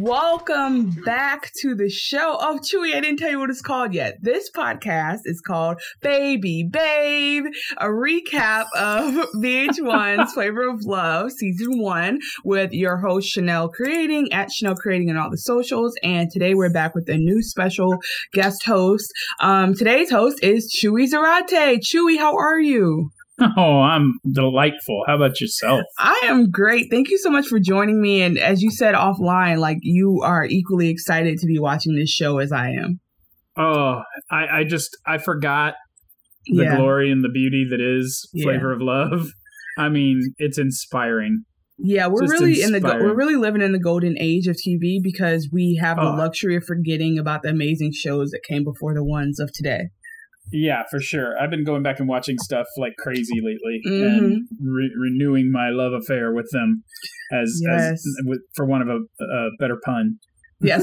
Welcome back to the show. Oh, Chewy, I didn't tell you what it's called yet. This podcast is called Baby Babe, a recap of VH1's Flavor of Love Season 1 with your host Chanel Creating at Chanel Creating on all the socials. And today we're back with a new special guest host. Today's host is Chewy Zarate. Chewy, how are you? Oh, I'm delightful. How about yourself? I am great. Thank you so much for joining me. And as you said offline, like you are equally excited to be watching this show as I am. Oh, I forgot the glory and the beauty that is Flavor of Love. I mean, it's inspiring. Yeah, we're really living in the golden age of TV because we have the luxury of forgetting about the amazing shows that came before the ones of today. Yeah, for sure. I've been going back and watching stuff like crazy lately and renewing my love affair with them as for one of a better pun. Yes.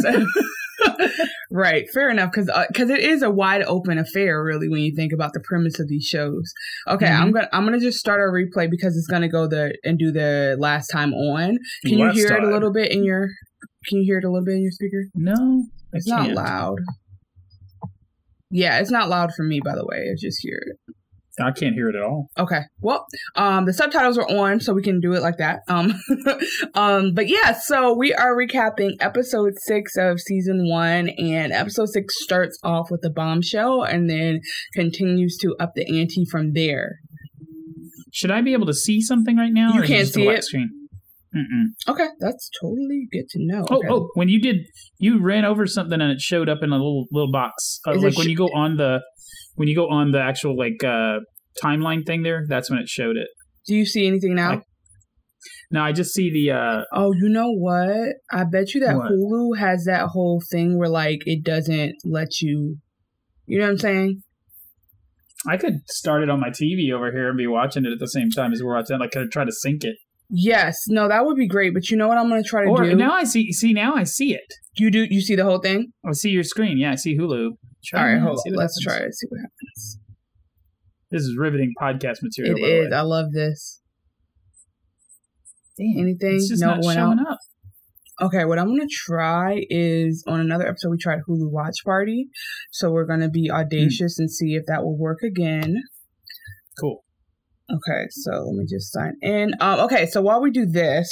Right. Fair enough. Because it is a wide open affair, really, when you think about the premise of these shows. Okay. I'm gonna just start our replay because it's gonna go and do the last time on. Can you hear it a little bit in your speaker? No, it's not loud. Yeah, it's not loud for me, by the way. I just hear it. I can't hear it at all. Okay. Well, the subtitles are on, so we can do it like that. But yeah, so we are recapping episode 6 of season 1, and episode 6 starts off with a bombshell and then continues to up the ante from there. Should I be able to see something right now? You can't see it? Screen? Okay, that's totally good to know. Oh, when you ran over something and it showed up in a little box. Like when you go on the actual timeline thing there, that's when it showed it. Do you see anything now? No, I just see the. Oh, you know what? I bet you that Hulu has that whole thing where it doesn't let you. You know what I'm saying? I could start it on my TV over here and be watching it at the same time as we're watching. I could try to sync it. Yes, no, that would be great. But you know what I'm going to try to do? Now I see. Now I see it. You do? You see the whole thing? I see your screen. Yeah, I see Hulu. All right, hold on. Let's try it. See what happens. This is riveting podcast material. It is. I love this. Damn, anything? It's just not showing up. Okay, what I'm going to try is on another episode we tried Hulu Watch Party, so we're going to be audacious and see if that will work again. Cool. Okay, so let me just sign in. Okay, so while we do this,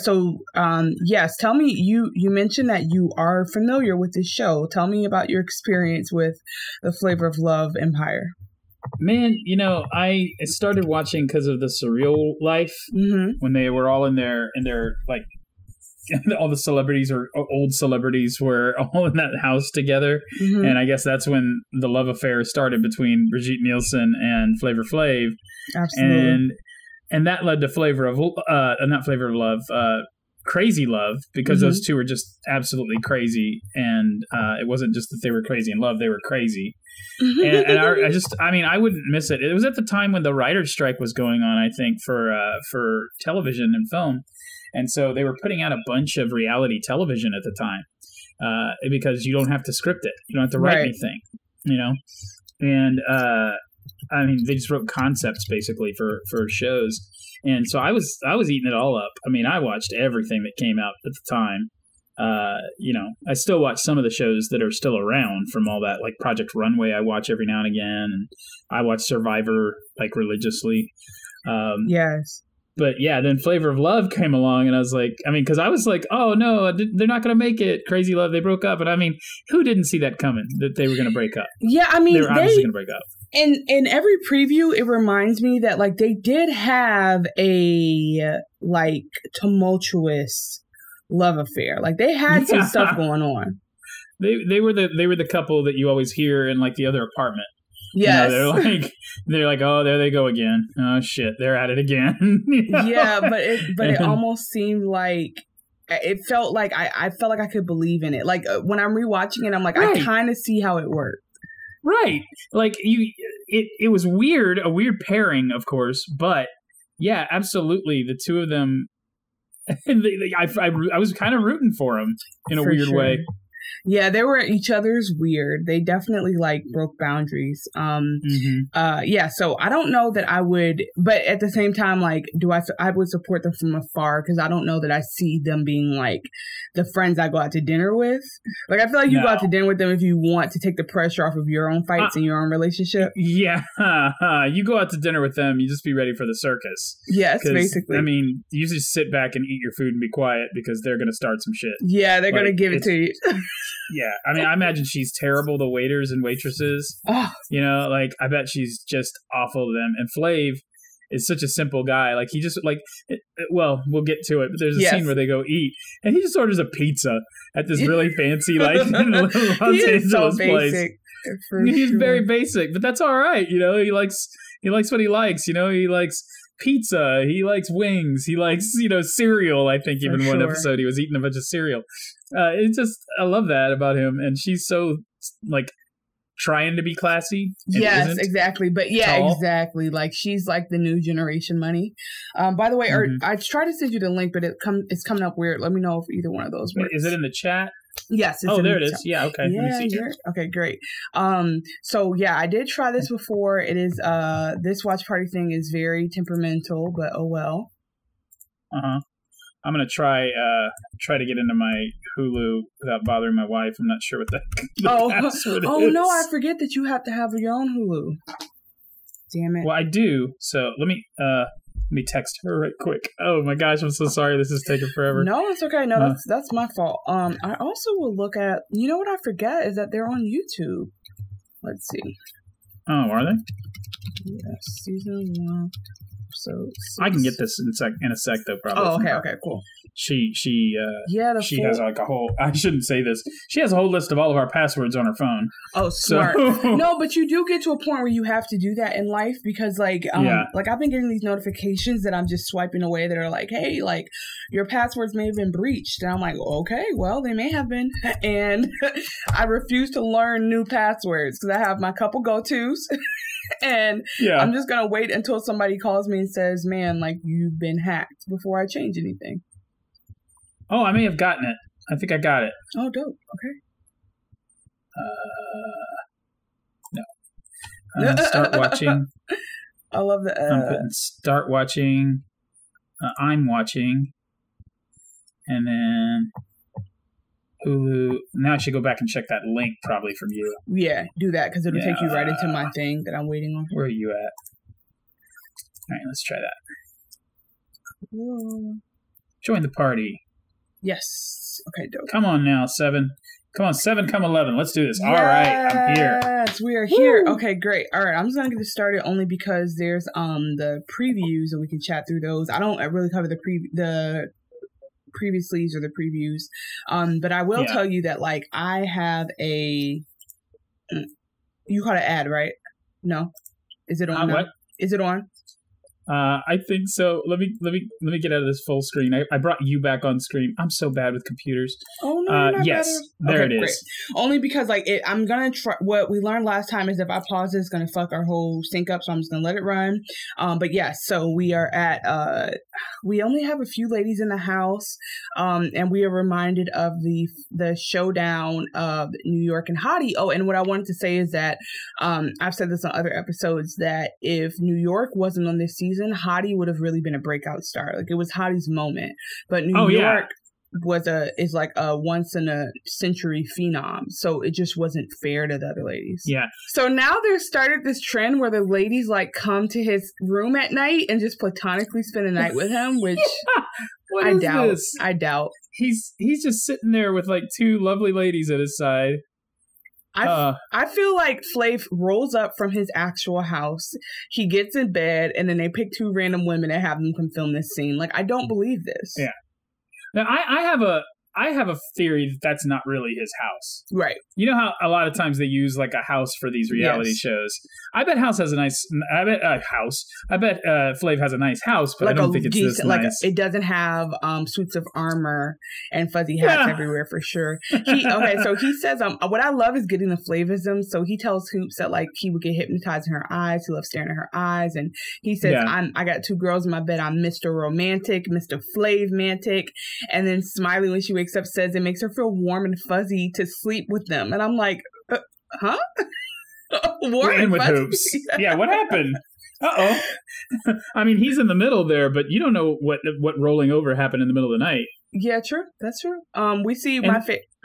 yes, tell me, you mentioned that you are familiar with this show. Tell me about your experience with the Flavor of Love Empire. Man, I started watching because of the Surreal Life when they were all in their all the celebrities or old celebrities were all in that house together. And I guess that's when the love affair started between Brigitte Nielsen and Flavor Flav. Absolutely. And that led to not Flavor of Love, Crazy Love, because those two were just absolutely crazy. And it wasn't just that they were crazy in love, they were crazy. And I wouldn't miss it. It was at the time when the writer's strike was going on, I think, for television and film. And so they were putting out a bunch of reality television at the time because you don't have to script it. You don't have to write anything, And, they just wrote concepts basically for shows. And so I was eating it all up. I mean, I watched everything that came out at the time. I still watch some of the shows that are still around from all that, like Project Runway I watch every now and again. And I watch Survivor religiously. Yes. But yeah, then Flavor of Love came along, and I was like, because I was like, oh no, they're not going to make it. Crazy Love, they broke up. And who didn't see that coming, that they were going to break up? Yeah, they were obviously going to break up. In every preview, it reminds me that they did have a tumultuous love affair. They had some stuff going on. They were the couple that you always hear in The Other Apartment. Yes. They're like, oh, there they go again. Oh shit, they're at it again. Yeah, but it almost seemed like it felt like I felt like I could believe in it. When I'm rewatching it, I'm like, I kind of see how it worked. Right. It was weird, a weird pairing, of course, but yeah, absolutely, the two of them. I was kind of rooting for them in a weird way. Yeah, they were each other's weird. They definitely like broke boundaries. Yeah, so I don't know that I would, but at the same time, like, I would support them from afar because I don't know that I see them being like the friends I go out to dinner with. Like, I feel like you go out to dinner with them if you want to take the pressure off of your own fights in your own relationship. Yeah, you go out to dinner with them, you just be ready for the circus. Yes, basically. I mean, you just sit back and eat your food and be quiet because they're going to start some shit. Yeah, they're going to give it to you. Yeah, I mean, I imagine she's terrible to waiters and waitresses. Oh. You know, like, I bet she's just awful to them. And Flav is such a simple guy. Like, he just, like, well, we'll get to it, but there's a scene where they go eat, and he just orders a pizza at this really fancy, like, Los Angeles place. He's very basic, but that's all right. You know, he likes what he likes. You know, he likes pizza. He likes wings. He likes, cereal. I think even one episode he was eating a bunch of cereal. I love that about him. And she's so, like, trying to be classy. Yes, exactly. But yeah, tall. Exactly. Like, she's like the new generation money. By the way, I tried to send you the link, but it's coming up weird. Let me know if either one of those works. Is it in the chat? Yes. There it is. Yeah. Okay. Yeah. Okay. Great. So yeah, I did try this before. It is this watch party thing is very temperamental, but oh well. I'm gonna try to get into my Hulu without bothering my wife. I'm not sure what the password is. Oh no, I forget that you have to have your own Hulu. Damn it. Well, I do. So let me text her right quick. Oh my gosh, I'm so sorry. This is taking forever. No, it's okay. No, that's my fault. I also will look at. You know what I forget is that they're on YouTube. Let's see. Oh, are they? Yes, season 1. So I can get this in a sec though, probably. Oh, okay, cool. She has like a whole. I shouldn't say this. She has a whole list of all of our passwords on her phone. Oh, smart. So. No, but you do get to a point where you have to do that in life because, like, like I've been getting these notifications that I'm just swiping away that are like, hey, like your passwords may have been breached, and I'm like, okay, well, they may have been, and I refuse to learn new passwords because I have my couple go-tos. And I'm just going to wait until somebody calls me and says, man, like, you've been hacked before I change anything. Oh, I may have gotten it. I think I got it. Oh, dope. Okay. No. Start watching. I love the... I'm putting start watching. I'm watching. And then... Hulu. Now I should go back and check that link probably from you. Yeah, do that because it'll take you right into my thing that I'm waiting on. Where are you at? All right, let's try that. Cool. Join the party. Yes. Okay, dope. Come on now, 7. Come on, 7, come 11. Let's do this. Yes, all right, I'm here. Yes, we are here. Woo! Okay, great. All right, I'm just going to get this started only because there's the previews and we can chat through those. I don't really cover the previously or the previews, but I will tell you that, like, I have you caught an ad, right? No, is it on? What is it on? I think so. Let me get out of this full screen. I brought you back on screen. I'm so bad with computers. Oh no! Yes, there it is. Great. Only because I'm gonna try. What we learned last time is if I pause, it's gonna fuck our whole sync up. So I'm just gonna let it run. But yes, so we are at. We only have a few ladies in the house, and we are reminded of the showdown of New York and Hottie. Oh, and what I wanted to say is that I've said this on other episodes that if New York wasn't on this season, Hottie would have really been a breakout star. Like, it was Hottie's moment. But New York is like a once in a century phenom. So it just wasn't fair to the other ladies. Yeah. So now there's started this trend where the ladies like come to his room at night and just platonically spend the night with him, which I doubt. He's just sitting there with like 2 lovely ladies at his side. I feel like Flav rolls up from his actual house. He gets in bed, and then they pick 2 random women and have them come film this scene. Like, I don't believe this. Yeah. Now, I have a theory that that's not really his house. Right. You know how a lot of times they use like a house for these reality shows? I bet Flav has a nice house, but like I don't think it's this nice. It doesn't have suits of armor and fuzzy hats everywhere for sure. So he says, what I love is getting the Flavism. So he tells Hoops that like he would get hypnotized in her eyes. He loves staring at her eyes. And he says, I got 2 girls in my bed. I'm Mr. Romantic, Mr. Flav-mantic. And then Smiley, when she wakes wakes up says it makes her feel warm and fuzzy to sleep with them. And I'm like, huh? Warm and with fuzzy? hoops. Yeah, what happened? Uh-oh. I mean, he's in the middle there, but you don't know what rolling over happened in the middle of the night. Yeah, true. That's true. We see my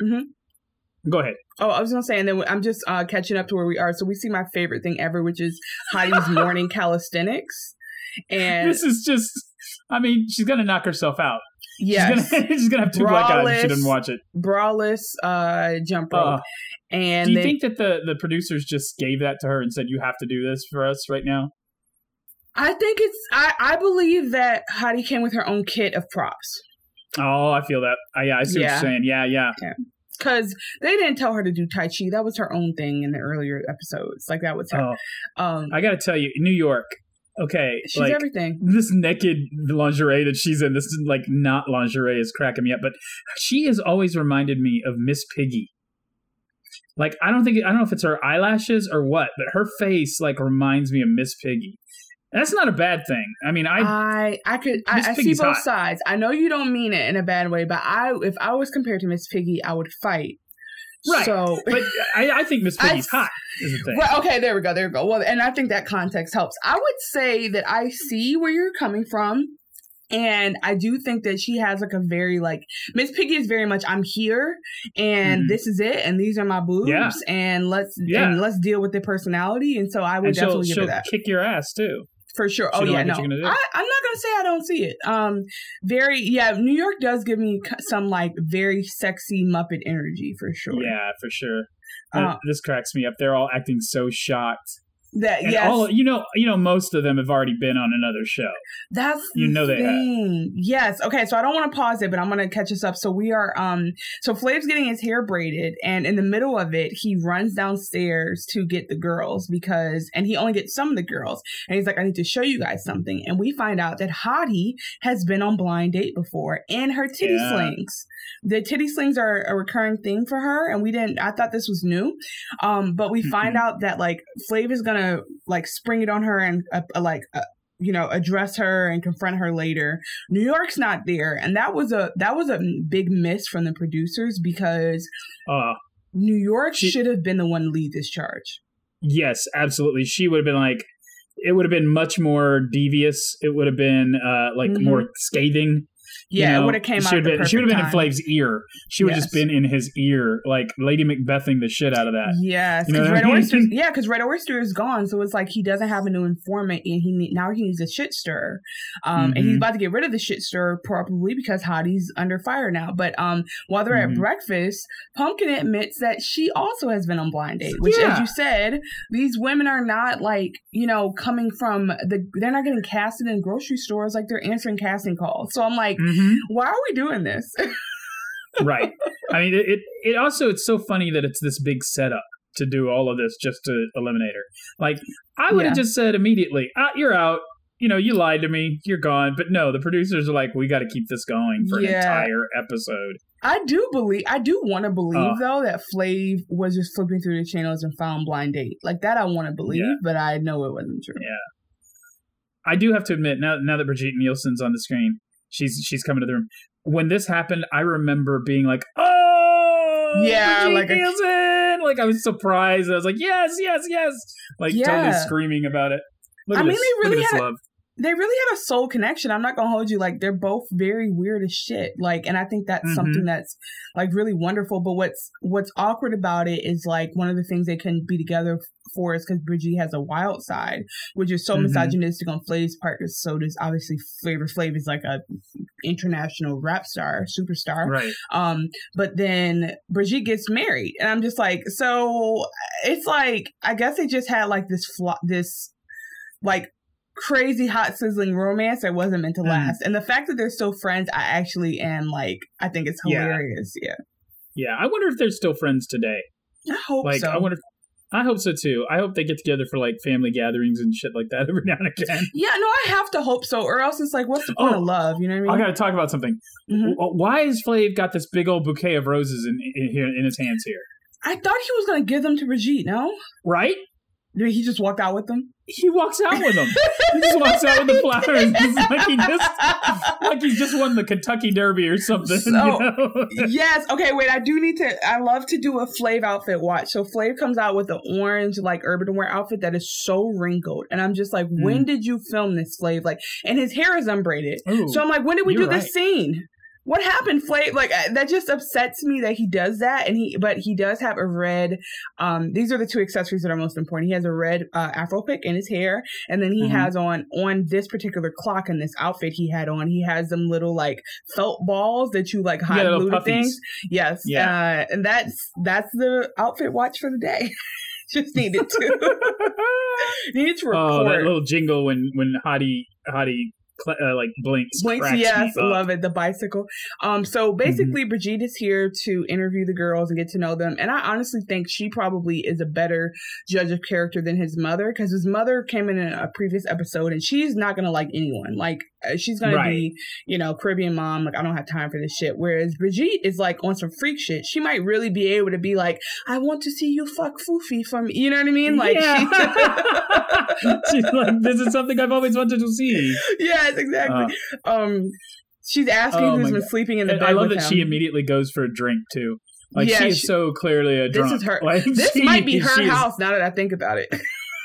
Go ahead. Oh, I was going to say, and then I'm just catching up to where we are. So we see my favorite thing ever, which is Heidi's morning calisthenics. And this is just, I mean, she's going to knock herself out. Yes. She's going to have 2 black eyes if she didn't watch it. Braless jump rope. And do you think that the producers just gave that to her and said, you have to do this for us right now? I think I believe that Heidi came with her own kit of props. Oh, I feel that. I see what you're saying. Yeah. Because they didn't tell her to do Tai Chi. That was her own thing in the earlier episodes. Like, that was her. I got to tell you, New York, okay. She's like, everything. This naked lingerie that she's in, this is like not lingerie, is cracking me up. But she has always reminded me of Miss Piggy. Like, I don't know if it's her eyelashes or what, but her face like reminds me of Miss Piggy. That's not a bad thing. I mean, I see both sides. I know you don't mean it in a bad way, but if I was compared to Miss Piggy, I would fight. Right. So, but I think Miss Piggy's hot is the thing. Well, okay, there we go. Well, and I think that context helps. I would say that I see where you're coming from. And I do think that she has like a very like Miss Piggy is very much I'm here and this is it and these are my boobs and let's deal with the personality, and so I would definitely give her that. Kick your ass too. For sure. I'm not going to say I don't see it. New York does give me some like very sexy Muppet energy for sure. Yeah, for sure. This cracks me up. They're all acting so shocked. That and yes, you know, most of them have already been on another show. That's they have. Yes. Okay. So I don't want to pause it, but I'm going to catch us up. So we are so Flav's getting his hair braided, and in the middle of it, he runs downstairs to get the girls and he only gets some of the girls, and he's like, I need to show you guys something. And we find out that Hottie has been on Blind Date before, and her titty slings. The titty slings are a recurring thing for her, and I thought this was new. But we find out that like Flav is gonna like spring it on her and address her and confront her later. New York's not there, and that was a big miss from the producers, because New York should have been the one to lead this charge. Yes, absolutely. She would have been like, it would have been much more devious. It would have been more scathing. Yeah, it would have came out. She would have been in Flav's ear. She would have just been in his ear, like Lady Macbething the shit out of that. Yes, because Red Oyster is gone, so it's like he doesn't have a new informant, and now he needs a shit stirrer. And he's about to get rid of the shit stirrer probably because Hottie's under fire now. But while they're at breakfast, Pumpkin admits that she also has been on Blind Date, which, as you said, these women are not like coming from they're not getting casted in grocery stores, like they're answering casting calls. So I'm like. Why are we doing this? Right. I mean, it's so funny that it's this big setup to do all of this just to eliminate her. Like, I would have just said immediately, you're out. You lied to me. You're gone. But no, the producers are like, we got to keep this going for an entire episode. I do want to believe, though, that Flav was just flipping through the channels and found Blind Date. Like, that I want to believe, but I know it wasn't true. Yeah. I do have to admit, now that Brigitte Nielsen's on the screen, she's coming to the room. When this happened, I remember being like, "Oh, yeah!" Like I was surprised. I was like, "Yes, yes, yes!" Like totally screaming about it. Look at this love. They really had a soul connection. I'm not gonna hold you. Like, they're both very weird as shit. Like, and I think that's something that's like really wonderful. But what's awkward about it is like one of the things they can be together for is because Brigitte has a wild side, which is so misogynistic on Flav's part. Because so does obviously Flavor Flav is like a international rap star, superstar. Right. But then Brigitte gets married, and I'm just like, so it's like I guess they just had like this like crazy hot sizzling romance that wasn't meant to last, and the fact that they're still friends, I actually am like, I think it's hilarious. Yeah. I wonder if they're still friends today. I hope so. I hope so too. I hope they get together for like family gatherings and shit like that every now and again. Yeah, no, I have to hope so, or else it's like, what's the point of love? You know what I mean? I got to talk about something. Why has Flav got this big old bouquet of roses in his hands here? I thought he was going to give them to Brigitte. No, right? He just walked out with them. he walks out with them. He just walks out with the flowers. It's like he's just won the Kentucky Derby or something. So, you know? Yes. Okay, wait, I love to do a Flav outfit watch. So Flav comes out with an orange, like, urban wear outfit that is so wrinkled. And I'm just like, when did you film this, Flav? Like, and his hair is unbraided. Ooh, so I'm like, when did we do this scene? What happened, Flav? Like, that just upsets me that he does that. But he does have a red, these are the two accessories that are most important. He has a red Afro pick in his hair. And then he has on this particular clock and this outfit he had on, he has them little, like, felt balls that you, like, hot glue to things. Yes. Yeah. And that's the outfit watch for the day. Just needed to record. Oh, that little jingle when Hottie like blinks, yes, I love it. The bicycle. So basically, Brigitte is here to interview the girls and get to know them. And I honestly think she probably is a better judge of character than his mother, because his mother came in a previous episode and she's not gonna like anyone. Like, she's gonna be, you know, Caribbean mom. Like, I don't have time for this shit. Whereas Brigitte is like on some freak shit. She might really be able to be like, I want to see you fuck Foofy from, you know what I mean? Like, she's like, this is something I've always wanted to see. Yes, exactly. She's asking who's been sleeping in the bed. I love with that him. she immediately goes for a drink too. Like, she is so clearly a drunk. This is her. Like, this might be her house now that I think about it.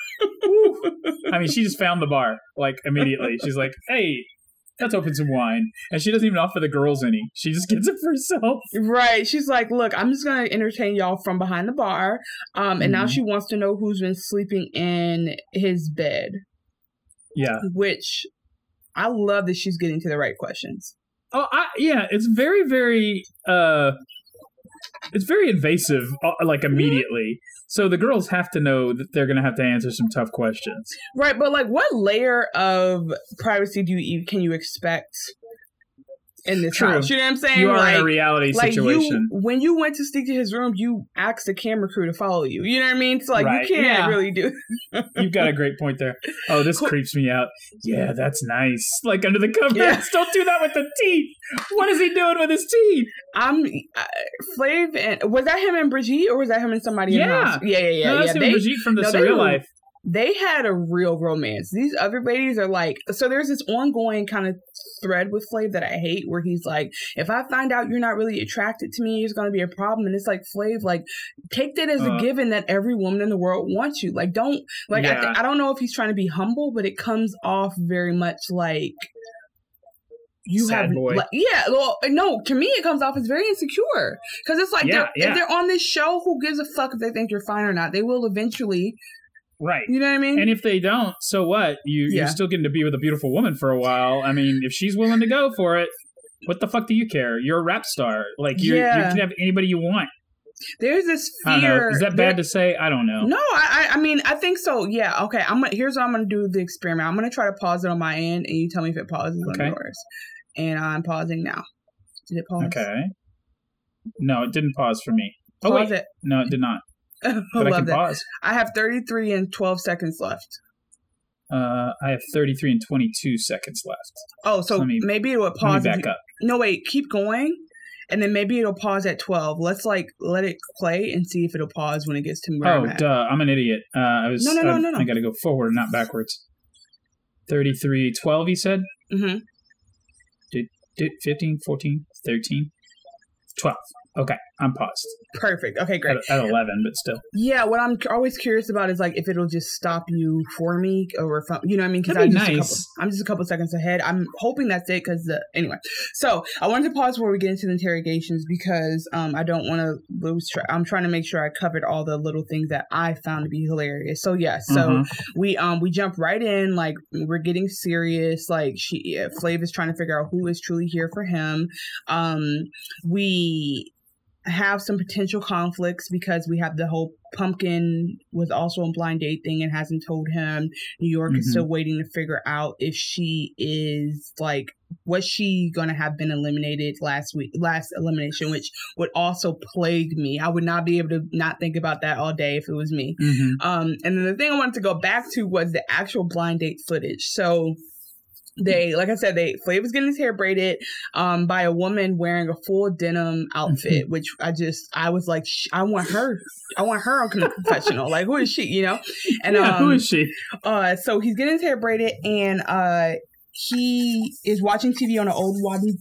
I mean, she just found the bar, like, immediately. She's like, hey, let's open some wine. And she doesn't even offer the girls any. She just gets it for herself. Right. She's like, look, I'm just going to entertain y'all from behind the bar. And now she wants to know who's been sleeping in his bed. Yeah. Which, I love that she's getting to the right questions. Oh, yeah. It's very, very... it's very invasive, like, immediately. So the girls have to know that they're going to have to answer some tough questions. Right, but, like, what layer of privacy can you expect in this house? You know what I'm saying? You are in a reality situation. When you went to sneak to his room, you asked the camera crew to follow you. You know what I mean? So, like, you can't really do it. You've got a great point there. Oh, this creeps me out. Yeah, that's nice. Like, under the covers. Yeah. Don't do that with the teeth. What is he doing with his teeth? Flav, and was that him and Brigitte, or was that him and somebody else? Yeah. No, that's him and Brigitte from The Surreal Life. They had a real romance. These other ladies are like, so there's this ongoing kind of thread with Flav that I hate, where he's like, if I find out you're not really attracted to me, it's going to be a problem. And it's like, Flav, like, take that as a given that every woman in the world wants you. Like, don't, like, I don't know if he's trying to be humble, but it comes off very much like, you sad have, boy. Like, well, no, to me it comes off as very insecure, because it's like, if they're on this show, who gives a fuck if they think you're fine or not? They will eventually. Right. You know what I mean? And if they don't, so what? You're still getting to be with a beautiful woman for a while. I mean, if she's willing to go for it, what the fuck do you care? You're a rap star. Like, you can have anybody you want. There's this fear. I don't know. Is that bad to say? I don't know. No, I mean, I think so. Yeah. Okay. Here's what I'm going to do the experiment. I'm going to try to pause it on my end, and you tell me if it pauses on yours. And I'm pausing now. Did it pause? Okay. No, it didn't pause for me. Pause it. No, it did not. But I can pause. I have 33 and 12 seconds left. I have 33 and 22 seconds left. Oh, so maybe it will pause. Let me back up. No, wait. Keep going. And then maybe it'll pause at 12. Let's, like, let it play and see if it'll pause when it gets to where I'm at. Duh. I'm an idiot. No. I got to go forward, not backwards. 33, 12, you said? Mm-hmm. 15, 14, 13, 12. Okay, I'm paused. Perfect. Okay, great. At 11, but still. Yeah, what I'm always curious about is, like, if it'll just stop you for me, or if you know what I mean? Because I'm just a couple seconds ahead. I'm hoping that's it, because anyway. So I wanted to pause before we get into the interrogations, because I don't want to lose track. I'm trying to make sure I covered all the little things that I found to be hilarious. So so we jump right in, like, we're getting serious. Like, Flav is trying to figure out who is truly here for him. We have some potential conflicts, because we have the whole Pumpkin was also on blind date thing and hasn't told him. New York is still waiting to figure out if she is, like, was she gonna have been eliminated last elimination, which would also plague me. I would not be able to not think about that all day if it was me. And then the thing I wanted to go back to was the actual blind date footage. So like I said, Flav was getting his hair braided by a woman wearing a full denim outfit, which I was like, I want her on Confessional. Like, who is she? You know? And who is she? So he's getting his hair braided, and he is watching TV on an old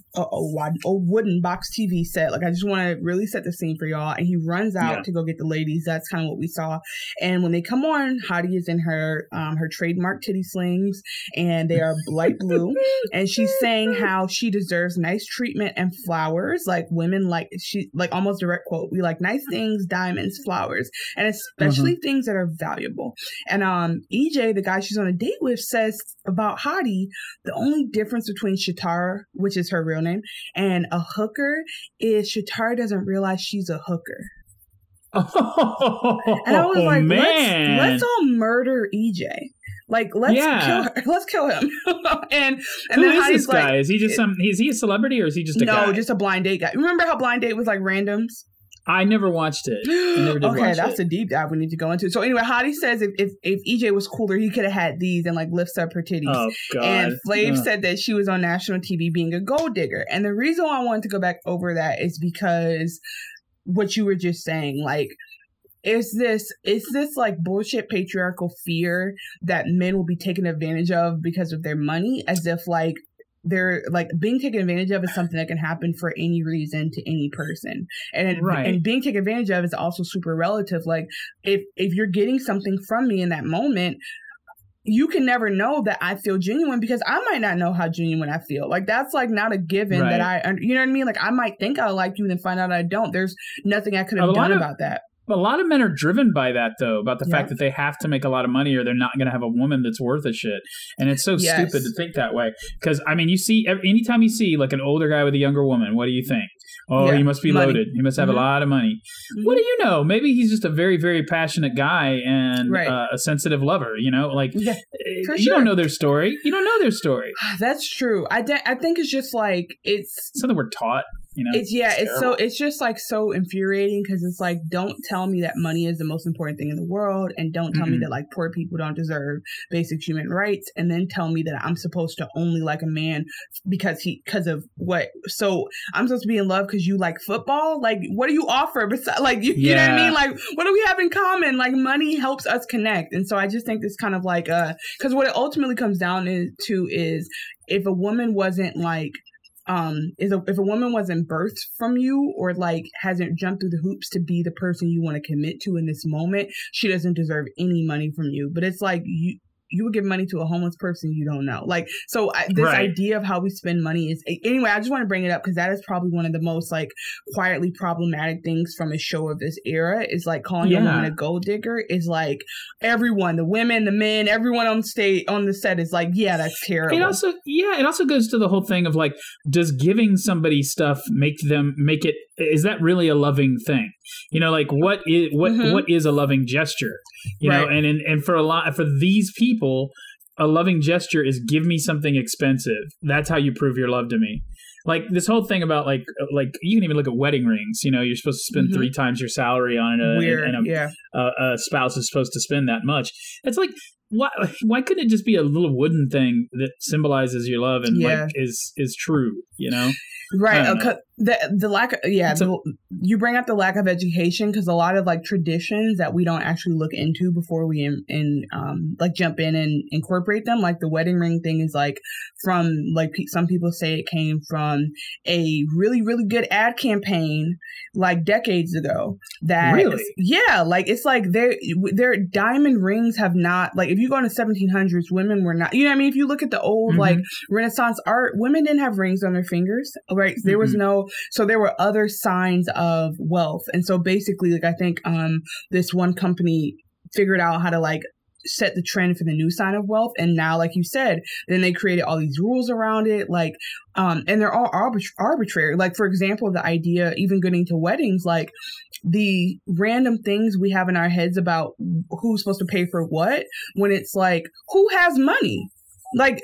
wooden box TV set. Like, I just want to really set the scene for y'all. And he runs out to go get the ladies. That's kind of what we saw. And when they come on, Hottie is in her trademark titty slings, and they are light blue. And she's saying how she deserves nice treatment and flowers. Like, women like almost direct quote, we like nice things, diamonds, flowers, and especially things that are valuable. And EJ, the guy she's on a date with, says about Hottie, the only difference between Shatara, which is her real name, and a hooker is Shatara doesn't realize she's a hooker. Oh, and I was like, man. let's all murder EJ. Like, let's kill her. Let's kill him. and who then is this like, guy? Is he just is he a celebrity, or is he just a guy? No, just a blind date guy. Remember how Blind Date was like randoms? I never watched it. I never did watch that's a deep dive we need to go into. So anyway, Hottie says if EJ was cooler, he could have had these and like lifts up her titties. Oh, God. And Flav said that she was on national TV being a gold digger. And the reason why I wanted to go back over that is because what you were just saying, like, is this like bullshit patriarchal fear that men will be taken advantage of because of their money, as if like they're like being taken advantage of is something that can happen for any reason to any person. And being taken advantage of is also super relative. Like if you're getting something from me in that moment, you can never know that I feel genuine because I might not know how genuine I feel. Like that's like not a given that you know what I mean? Like I might think I like you and then find out I don't. There's nothing I could have done about that. A lot of men are driven by that, though, about the fact that they have to make a lot of money or they're not going to have a woman that's worth a shit. And it's so stupid to think that way. Because, I mean, you see, anytime you see like an older guy with a younger woman, what do you think? Oh, he must be loaded. He must have a lot of money. What do you know? Maybe he's just a very, very passionate guy and a sensitive lover, you know? Like, you don't know their story. You don't know their story. That's true. I think it's just like, it's something we're taught. You know, it's just like so infuriating because it's like, don't tell me that money is the most important thing in the world, and don't tell me that like poor people don't deserve basic human rights, and then tell me that I'm supposed to only like a man because of what? So I'm supposed to be in love because you like football? Like, what do you offer besides like you know what I mean? Like, what do we have in common? Like, money helps us connect, and so I just think this kind of like because what it ultimately comes down to is if a woman wasn't like. If a woman wasn't birthed from you or like hasn't jumped through the hoops to be the person you want to commit to in this moment, she doesn't deserve any money from you. But it's like you would give money to a homeless person you don't know. Like, so this idea of how we spend money is anyway, I just want to bring it up because that is probably one of the most like quietly problematic things from a show of this era is like calling a woman a gold digger is like everyone, the women, the men, everyone on the set is like, yeah, that's terrible. It also goes to the whole thing of like, does giving somebody stuff make it, is that really a loving thing? You know, like what is a loving gesture? You know, and for these people, a loving gesture is give me something expensive. That's how you prove your love to me. Like this whole thing about like you can even look at wedding rings. You know, you're supposed to spend 3 times your salary on it, and a spouse is supposed to spend that much. It's like, why couldn't it just be a little wooden thing that symbolizes your love and like is true? You know. Right. The lack of, you bring up the lack of education because a lot of like traditions that we don't actually look into before we like jump in and incorporate them. Like the wedding ring thing is like from like some people say it came from a really, really good ad campaign like decades ago. That like it's like their diamond rings have not, like if you go in the 1700s, women were not, you know what I mean? If you look at the old like Renaissance art, women didn't have rings on their fingers. Right. There was so there were other signs of wealth. And so basically, like, I think this one company figured out how to like set the trend for the new sign of wealth. And now, like you said, then they created all these rules around it. Like, and they're all arbitrary. Like, for example, the idea, even getting to weddings, like the random things we have in our heads about who's supposed to pay for what, when it's like, who has money? Like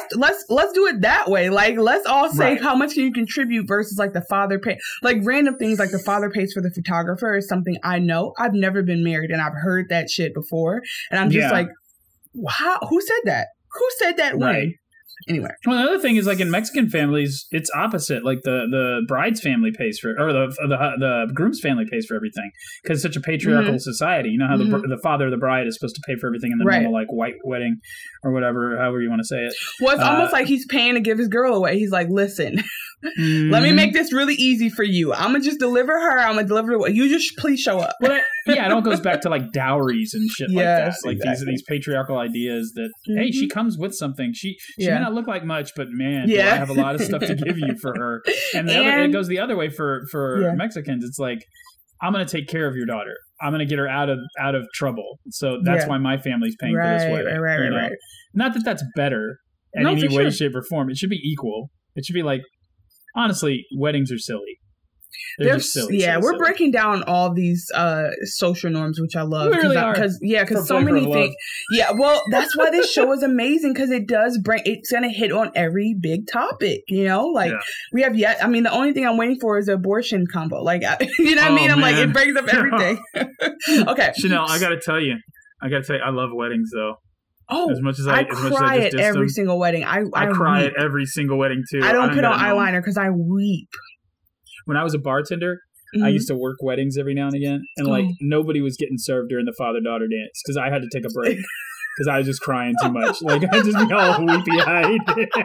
let's do it that way. Like let's all say how much can you contribute versus like the father pay. Like random things like the father pays for the photographer is something I know. I've never been married and I've heard that shit before, and I'm just like, wow, who said that? Who said that when? Anyway. Well, the other thing is, like, in Mexican families, it's opposite. Like, the bride's family pays for, or the groom's family pays for everything, because it's such a patriarchal society. You know how the father of the bride is supposed to pay for everything in the normal, like, white wedding or whatever, however you want to say it. Well, it's almost like he's paying to give his girl away. He's like, listen, let me make this really easy for you. I'm going to just deliver her. I'm going to deliver her. You just please show up. Well, it all goes back to, like, dowries and shit like that. Like, these patriarchal ideas that, hey, she comes with something. She may not look like much, but man, do I have a lot of stuff to give you for her. And it goes the other way for Mexicans. It's like, I'm going to take care of your daughter. I'm going to get her out of trouble. So that's why my family's paying for this wedding. Right. Not that that's better in any way, shape, or form. It should be equal. It should be like, honestly, weddings are silly. They're just silly. Yeah, we're breaking down all these social norms, which I love. Because so many things. Yeah, well, that's why this show is amazing, because it does it's going to hit on every big topic, you know? Like, we have the only thing I'm waiting for is the abortion combo. Like, you know what I mean? I'm like, it brings up everything. Okay. Chanel, I got to tell you, I love weddings, though. Oh, as much as I cry at every single wedding. I cry weep at every single wedding, too. I don't put on eyeliner because I weep. When I was a bartender, I used to work weddings every now and again, and like nobody was getting served during the father-daughter dance because I had to take a break because I was just crying too much. Like, I'd just be all weepy-eyed.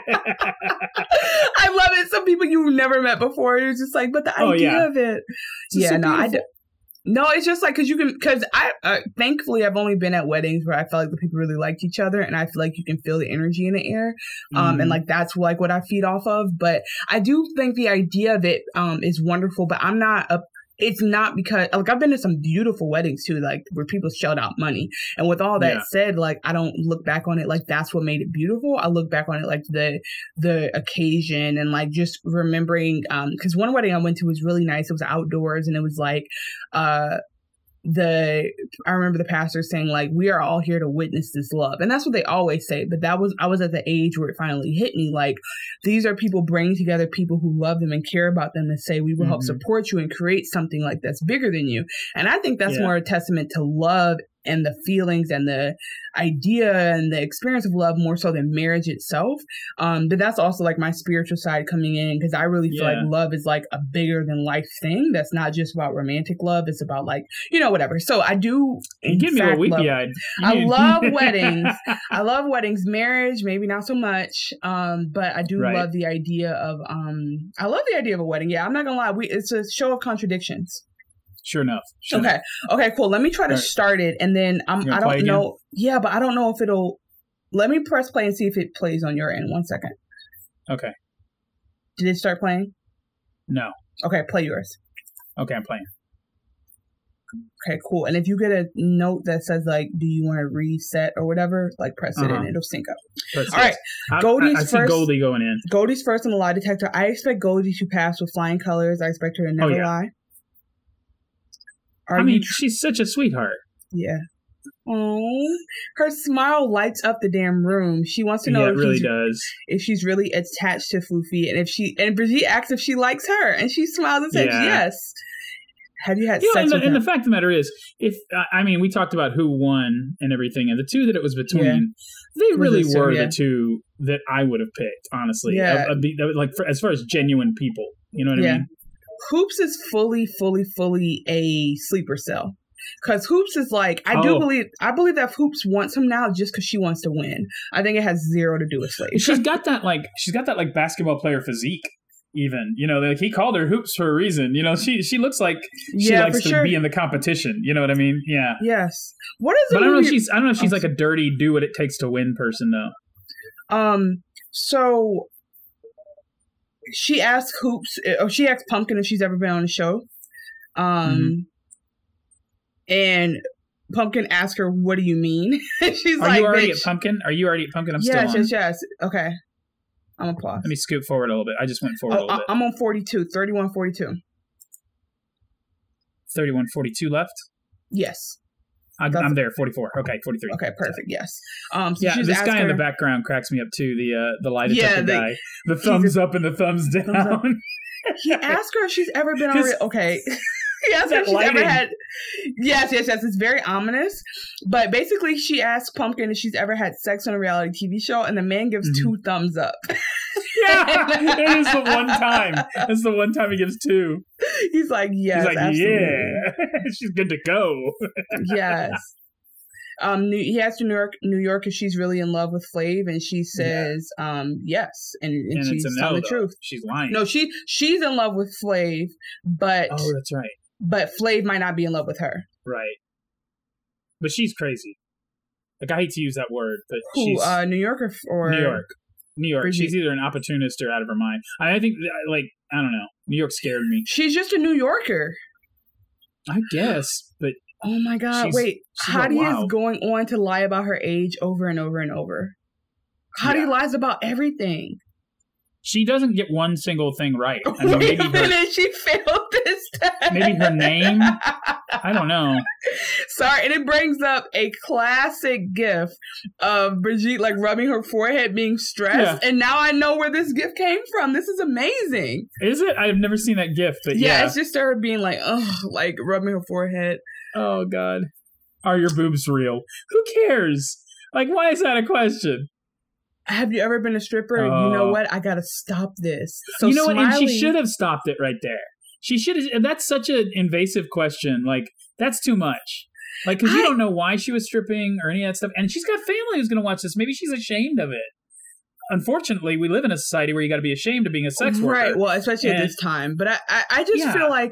I love it. Some people you've never met before, you're just like, but the idea of it. No, it's just like, because I thankfully I've only been at weddings where I felt like the people really liked each other, and I feel like you can feel the energy in the air. And like, that's like what I feed off of. But I do think the idea of it is wonderful, but it's not because, like, I've been to some beautiful weddings too, like where people shelled out money. And with all that said, like, I don't look back on it like that's what made it beautiful. I look back on it like the occasion and like just remembering, because one wedding I went to was really nice. It was outdoors, and it was like, I remember the pastor saying, like, we are all here to witness this love. And that's what they always say. But I was at the age where it finally hit me. Like, these are people bringing together people who love them and care about them to say, we will help support you and create something like that's bigger than you. And I think that's more a testament to love and the feelings and the idea and the experience of love more so than marriage itself. But that's also like my spiritual side coming in, because I really feel like love is like a bigger than life thing. That's not just about romantic love. It's about, like, you know, whatever. So I do. You give me a weepy-eyed. I love weddings. I love weddings. Marriage, maybe not so much. But I do love the idea of I love the idea of a wedding. Yeah, I'm not gonna lie. It's a show of contradictions. Sure enough. Okay, cool. Let me try to start it, and then I don't know. Yeah, but I don't know if it'll. Let me press play and see if it plays on your end. 1 second. Okay. Did it start playing? No. Okay, play yours. Okay, I'm playing. Okay, cool. And if you get a note that says, like, do you want to reset or whatever, like, press it and it'll sync up. All right. Goldie's I see Goldie going in. Goldie's first in the lie detector. I expect Goldie to pass with flying colors. I expect her to never lie. She's such a sweetheart. Yeah. Oh, her smile lights up the damn room. She wants to know if she's really attached to Fufi, and Brigitte asks if she likes her, and she smiles and says yes. Have you had sex with him? And the fact of the matter is, we talked about who won and everything, and the two that it was between, they really were the two that I would have picked, honestly. Yeah. As far as genuine people, you know what I mean? Hoops is fully a sleeper cell. Because Hoops is like, I believe that Hoops wants him now just because she wants to win. I think it has zero to do with Slade. She's got that basketball player physique. Even, you know, like, he called her Hoops for a reason. You know, she looks like she likes to be in the competition. You know what I mean? Yeah. Yes. What is? But I don't know if she's like a dirty do what it takes to win person though. So she asked she asked Pumpkin if she's ever been on the show. And Pumpkin asked her, "What do you mean?" She's like, "Are you already at Pumpkin? I'm still on." Yes. Okay. I'm gonna pause. Let me scoot forward a little bit. I just went forward a little bit. I'm on 42, 31-42. 31-42 left? Yes. I'm there, 44. Okay, 43. Okay, perfect, yes. This guy in the background cracks me up too, the lie detector guy. The thumbs up and the thumbs down. He asked her if she's ever been on... Okay. He asked her if she's lighting? ever had. Yes. It's very ominous. But basically, she asked Pumpkin if she's ever had sex on a reality TV show, and the man gives 2 thumbs up. Yeah, it is the one time. It's the one time he gives 2. He's like, yes, He's like, absolutely. yeah, she's good to go. Yes. He asked New York if she's really in love with Flav, and she says, yes, and she's telling the truth. She's lying. No, she's in love with Flav, but that's right. But Flav might not be in love with her. Right. But she's crazy. Like, I hate to use that word, but who? She's New York or New York. Brigitte. She's either an opportunist or out of her mind. I think, like, I don't know. New York scared me. She's just a New Yorker. I guess, but oh my God! Wait, Hadi is going on to lie about her age over and over and over. Hadi lies about everything. She doesn't get one single thing right. I mean, Wait a minute, she failed this test. Maybe her name? I don't know. Sorry, and it brings up a classic gif of Brigitte like rubbing her forehead, being stressed, and now I know where this gif came from. This is amazing. Is it? I've never seen that gif, but yeah. It's just her being like, oh, like rubbing her forehead. Oh, God. Are your boobs real? Who cares? Like, why is that a question? Have you ever been a stripper? You know what? I gotta stop this. So you know Smiley, what? And she should have stopped it right there. She should have. That's such an invasive question. Like, that's too much. Like, because you don't know why she was stripping or any of that stuff. And she's got family who's going to watch this. Maybe she's ashamed of it. Unfortunately, we live in a society where you got to be ashamed of being a sex worker. Right. Well, especially at this time. But I just feel like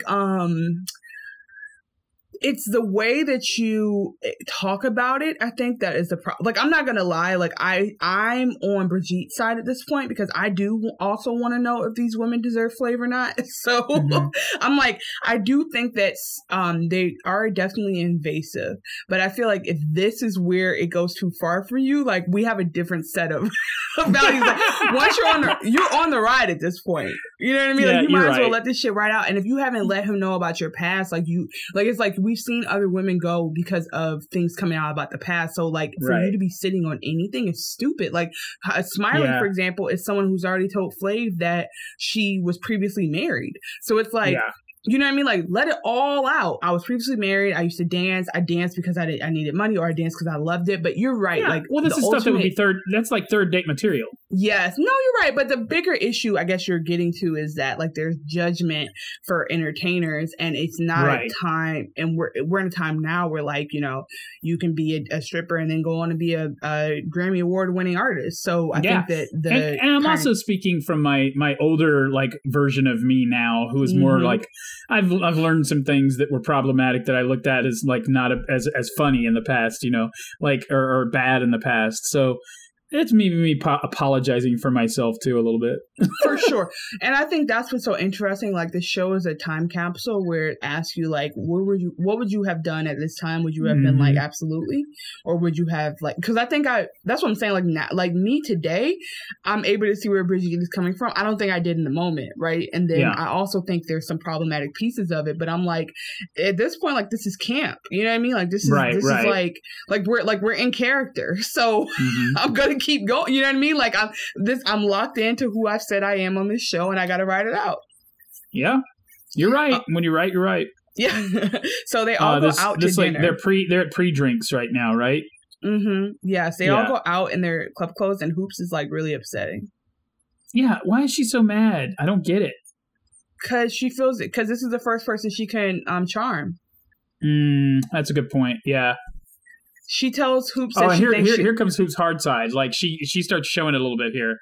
it's the way that you talk about it. I think that is the problem. Like, I'm not going to lie. Like, I'm on Brigitte's side at this point because I do also want to know if these women deserve Flav or not. So I'm like, I do think that they are definitely invasive. But I feel like if this is where it goes too far for you, like, we have a different set of values. Like, once you're on the ride at this point. You know what I mean? Yeah, like, you might as well let this shit ride out. And if you haven't let him know about your past, it's like we've seen other women go because of things coming out about the past. So, like, for you to be sitting on anything is stupid. Like, Smiley, for example, is someone who's already told Flav that she was previously married. So it's like, you know what I mean? Like, let it all out. I was previously married. I used to dance. I danced because I needed money, or I danced because I loved it. But you're right. Yeah. Like, well, this is stuff that would be that's like third date material. Yes. No, you're right. But the bigger issue, I guess you're getting to, is that, like, there's judgment for entertainers, and it's not a time. And we're in a time now where, like, you know, you can be a stripper and then go on to be a Grammy Award winning artist. So I think that and I'm also speaking from my older, like, version of me now, who is more like, I've learned some things that were problematic that I looked at as, like, not as funny in the past, you know, like, or bad in the past. So it's me apologizing for myself too a little bit. For sure. And I think that's what's so interesting. Like, the show is a time capsule where it asks you, like, what would you have done at this time? Would you have been like, absolutely? Or would you have, like, because I think that's what I'm saying. Like, now, like, me today, I'm able to see where Brigitte is coming from. I don't think I did in the moment. Right. And then I also think there's some problematic pieces of it, but I'm like, at this point, like, this is camp. You know what I mean? Like, this is we're in character. So I'm going to keep going. You know what I mean? Like, I'm locked into who I've said I am on this show, and I got to ride it out. Yeah, you're right. When you're right, you're right. Yeah. So they all go out to dinner. They're at pre-drinks right now, right? Yes, they all go out in their club clothes, and Hoops is, like, really upsetting. Yeah, why is she so mad? I don't get it. Because she feels it. Because this is the first person she can charm. That's a good point. Yeah. She tells Hoops that here comes Hoops' hard side. Like, she starts showing it a little bit here.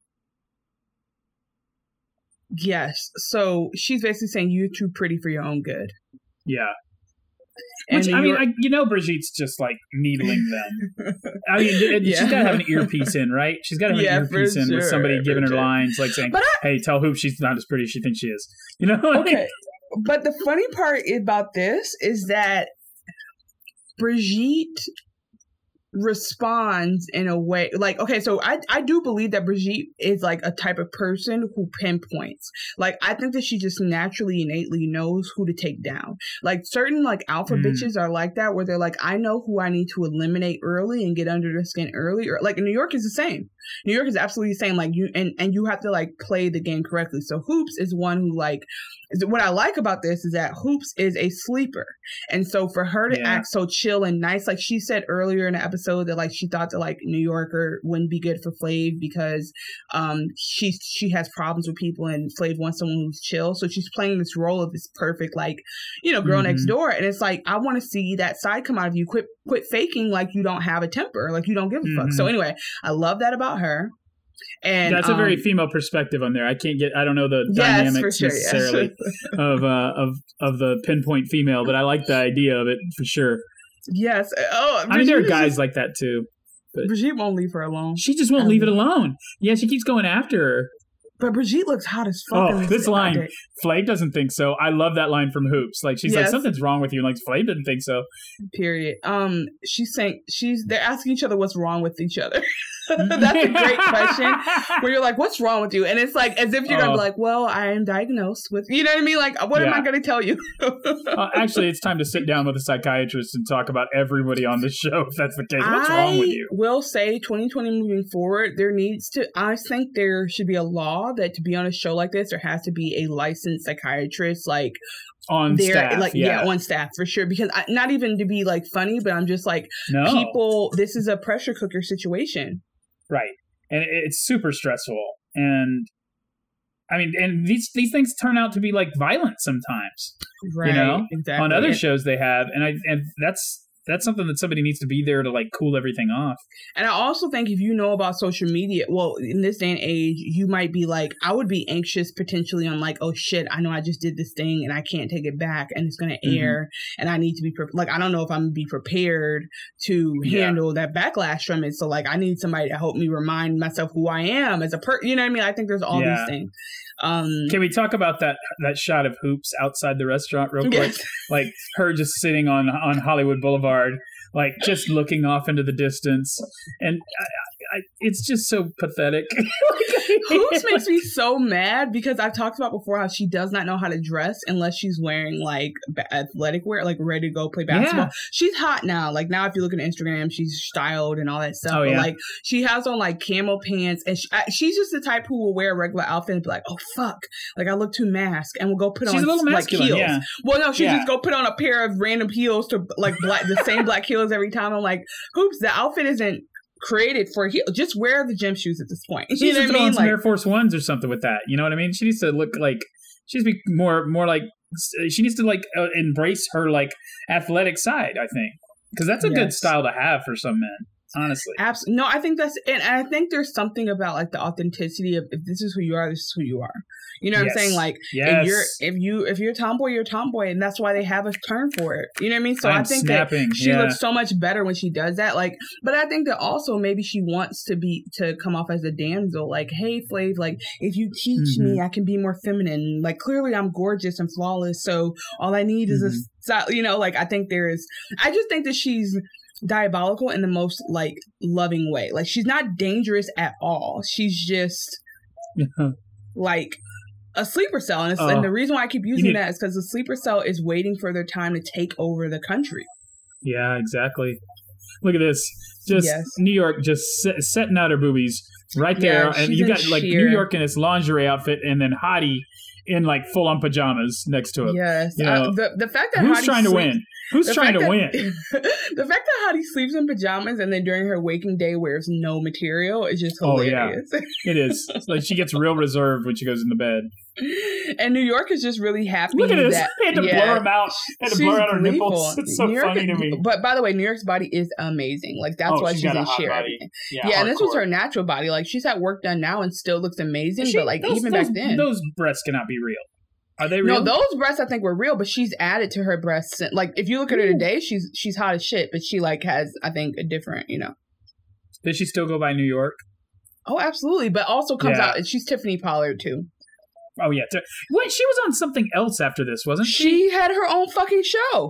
Yes. So she's basically saying you're too pretty for your own good. Yeah. Which, I mean, Brigitte's just, like, needling them. I mean, she's got to have an earpiece in, right? She's got to have an earpiece in with somebody giving her lines, like, saying, hey, tell Hoops she's not as pretty as she thinks she is. You know? Okay. But the funny part about this is that Brigitte responds in a way like, okay, so I do believe that Brigitte is like a type of person who pinpoints. Like, I think that she just naturally, innately knows who to take down. Like, certain like alpha bitches are like that, where they're like, I know who I need to eliminate early and get under their skin early. Or like, New York is the same. New York is absolutely the same. Like, you and you have to like play the game correctly. So Hoops is one who like, what I like about this is that Hoops is a sleeper. And so for her to act so chill and nice, like she said earlier in the episode that like she thought that like New Yorker wouldn't be good for Flav because she has problems with people and Flav wants someone who's chill. So she's playing this role of this perfect, like, you know, girl next door. And it's like, I want to see that side come out of you. Quit faking like you don't have a temper, like you don't give a fuck. So anyway, I love that about her. And that's a very female perspective on there. I don't know the dynamics necessarily of the pinpoint female, but I like the idea of it for sure. Yes. Oh, I mean, there are guys like that too. But Brigitte won't leave her alone. She just won't leave it alone. Yeah, she keeps going after her. But Brigitte looks hot as fuck. Oh, this line, Flav doesn't think so. I love that line from Hoops. Like, she's like, something's wrong with you. And like, Flav didn't think so. Period. She's saying they're asking each other what's wrong with each other. That's a great question. Where you're like, what's wrong with you? And it's like as if you're gonna be like, well, I am diagnosed with, you know what I mean? Like, what am I gonna tell you? Actually, it's time to sit down with a psychiatrist and talk about everybody on the show. If that's the case, what's wrong with you? I will say, 2020 moving forward, I think there should be a law that to be on a show like this, there has to be a licensed psychiatrist, like, on staff, like on staff for sure, because not even to be like funny, but I'm just like, this is a pressure cooker situation, right? And it's super stressful, and I mean, and these things turn out to be like violent sometimes, right? You know, exactly. On other shows they have, and that's something that somebody needs to be there to like cool everything off. And I also think if you know about social media, well, in this day and age, you might be like, I would be anxious potentially on like, oh shit, I know I just did this thing and I can't take it back and it's going to air and I need to be, like, I don't know if I'm going to be prepared to handle that backlash from it. So like, I need somebody to help me remind myself who I am as a you know what I mean? I think there's all these things. Can we talk about that shot of Hoops outside the restaurant real quick? Like her just sitting on Hollywood Boulevard, like just looking off into the distance, and it's just so pathetic. Hoops makes me so mad because I've talked about before how she does not know how to dress unless she's wearing like athletic wear, like ready to go play basketball. Yeah. She's hot now. Like now, if you look at Instagram, she's styled and all that stuff. But like she has on like camo pants, and she's just the type who will wear a regular outfit and be like, "Oh fuck, like I look too masked," and will go put on like heels. Yeah. Well, no, she just go put on a pair of random heels to like the same black heels every time. I'm like, Hoops, the outfit isn't created for heel. Just wear the gym shoes at this point. She needs to throw on some Air Force Ones or something with that. You know what I mean? She needs to look like she needs to be more like she needs to like embrace her like athletic side. I think because that's a good style to have for some men. Honestly, absolutely. No, I think that's, and I think there's something about like the authenticity of if this is who you are, this is who you are. You know what I'm saying? Like if you're a tomboy, you're a tomboy, and that's why they have a term for it. You know what I mean? So I think that she looks so much better when she does that. Like, but I think that also maybe she wants to come off as a damsel. Like, hey, Flav, like if you teach me, I can be more feminine. Like clearly, I'm gorgeous and flawless, so all I need is a style. You know, like I just think that she's diabolical in the most like loving way. Like she's not dangerous at all. She's just like a sleeper cell, and the reason why I keep using that is because the sleeper cell is waiting for their time to take over the country. Yeah, exactly. Look at this, just New York just setting out her boobies right there, and you got like New York in its lingerie outfit, and then Hottie in like full on pajamas next to him. Yes, you know, the fact that who's trying to win? Who's trying to win? The fact that Hottie sleeps in pajamas and then during her waking day wears no material is just hilarious. Oh, yeah. It is. It's like she gets real reserved when she goes into bed. And New York is just really happy. Look at this. They had to blur them out. They had to blur out her nipples. It's so funny to me. But by the way, New York's body is amazing. Like that's why she's in share. Yeah, and this was her natural body. Like she's had work done now and still looks amazing. But like even back then, those breasts cannot be real. Are they real? No, those breasts I think were real, but she's added to her breasts. Like if you look at her today, she's hot as shit, but she like has I think a different, you know. Does she still go by New York? Oh, absolutely. But also comes out she's Tiffany Pollard too. Oh yeah. Wait, she was on something else after this, wasn't she? She had her own fucking show.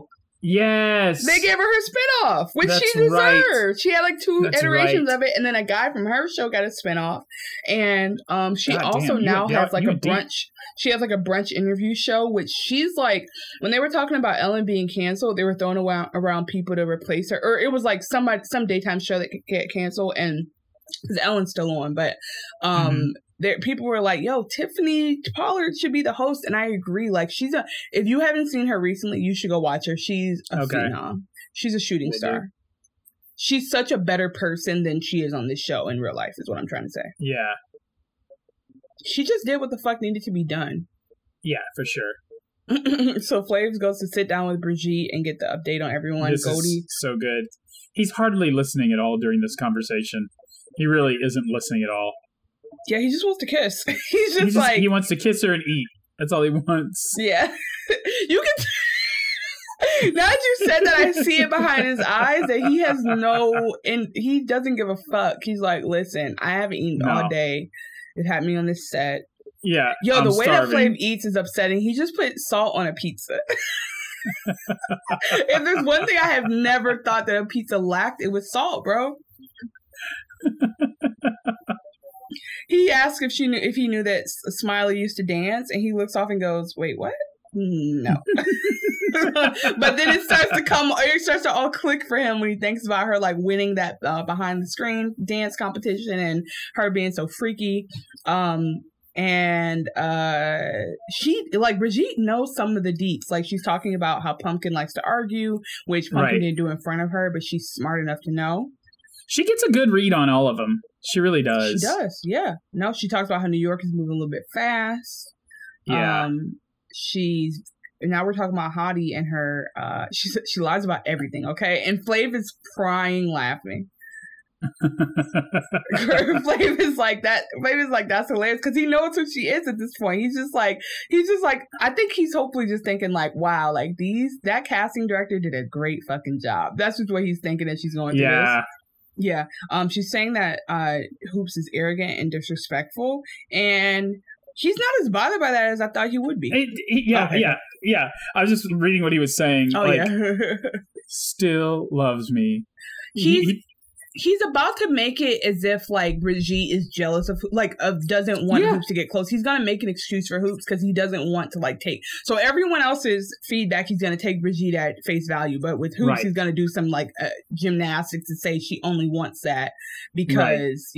Yes. They gave her spinoff, which That's she deserved. right. She had like 2 That's iterations right. of it, and then a guy from her show got a spinoff. And she God also damn, now has like you a went deep. brunch. She has like a brunch interview show, which she's like, when they were talking about Ellen being canceled, they were throwing around people to replace her, or it was like some daytime show that could get canceled, and because Ellen's still on, but there people were like, "Yo, Tiffany Pollard should be the host," and I agree. Like, if you haven't seen her recently, you should go watch her. She's a phenom. She's a shooting star. She's such a better person than she is on this show in real life, is what I'm trying to say. Yeah. She just did what the fuck needed to be done. Yeah, for sure. So Flavs goes to sit down with Brigitte and get the update on everyone. This Goldie. is so good. He's hardly listening at all during this conversation. He really isn't listening at all. Yeah, he just wants to kiss. He's just like... He wants to kiss her and eat. That's all he wants. Yeah. You can... Now that you said that, I see it behind his eyes that he has and he doesn't give a fuck. He's like, listen, I haven't eaten all day. It had me on this set. Yeah. Yo, the way starving. that Flav eats is upsetting. He just put salt on a pizza. If there's one thing I have never thought that a pizza lacked, it was salt, bro. He asked if he knew that Smiley used to dance, and he looks off and goes, "Wait, what? No." But then it starts to all click for him when he thinks about her like winning that behind the screen dance competition and her being so freaky. And she, like, Brigitte knows some of the deets. Like, she's talking about how Pumpkin likes to argue, which Pumpkin didn't do in front of her, but she's smart enough to know. She gets a good read on all of them. She really does. She does, yeah. No, she talks about how New York is moving a little bit fast. Yeah. Now we're talking about Hottie and her, she lies about everything, okay? And Flav is crying laughing. Flav is like, that's hilarious, because he knows who she is at this point. He's just like, I think he's hopefully just thinking like, wow, like that casting director did a great fucking job. That's just what he's thinking as she's going through this. Yeah. She's saying that Hoops is arrogant and disrespectful, and he's not as bothered by that as I thought he would be. Yeah. I was just reading what he was saying. Oh, like, still loves me. He's about to make it as if like Brigitte is jealous of doesn't want Hoops to get close. He's gonna make an excuse for Hoops because he doesn't want to like take. So everyone else's feedback, he's gonna take Brigitte at face value, but with Hoops, he's gonna do some like gymnastics to say she only wants that because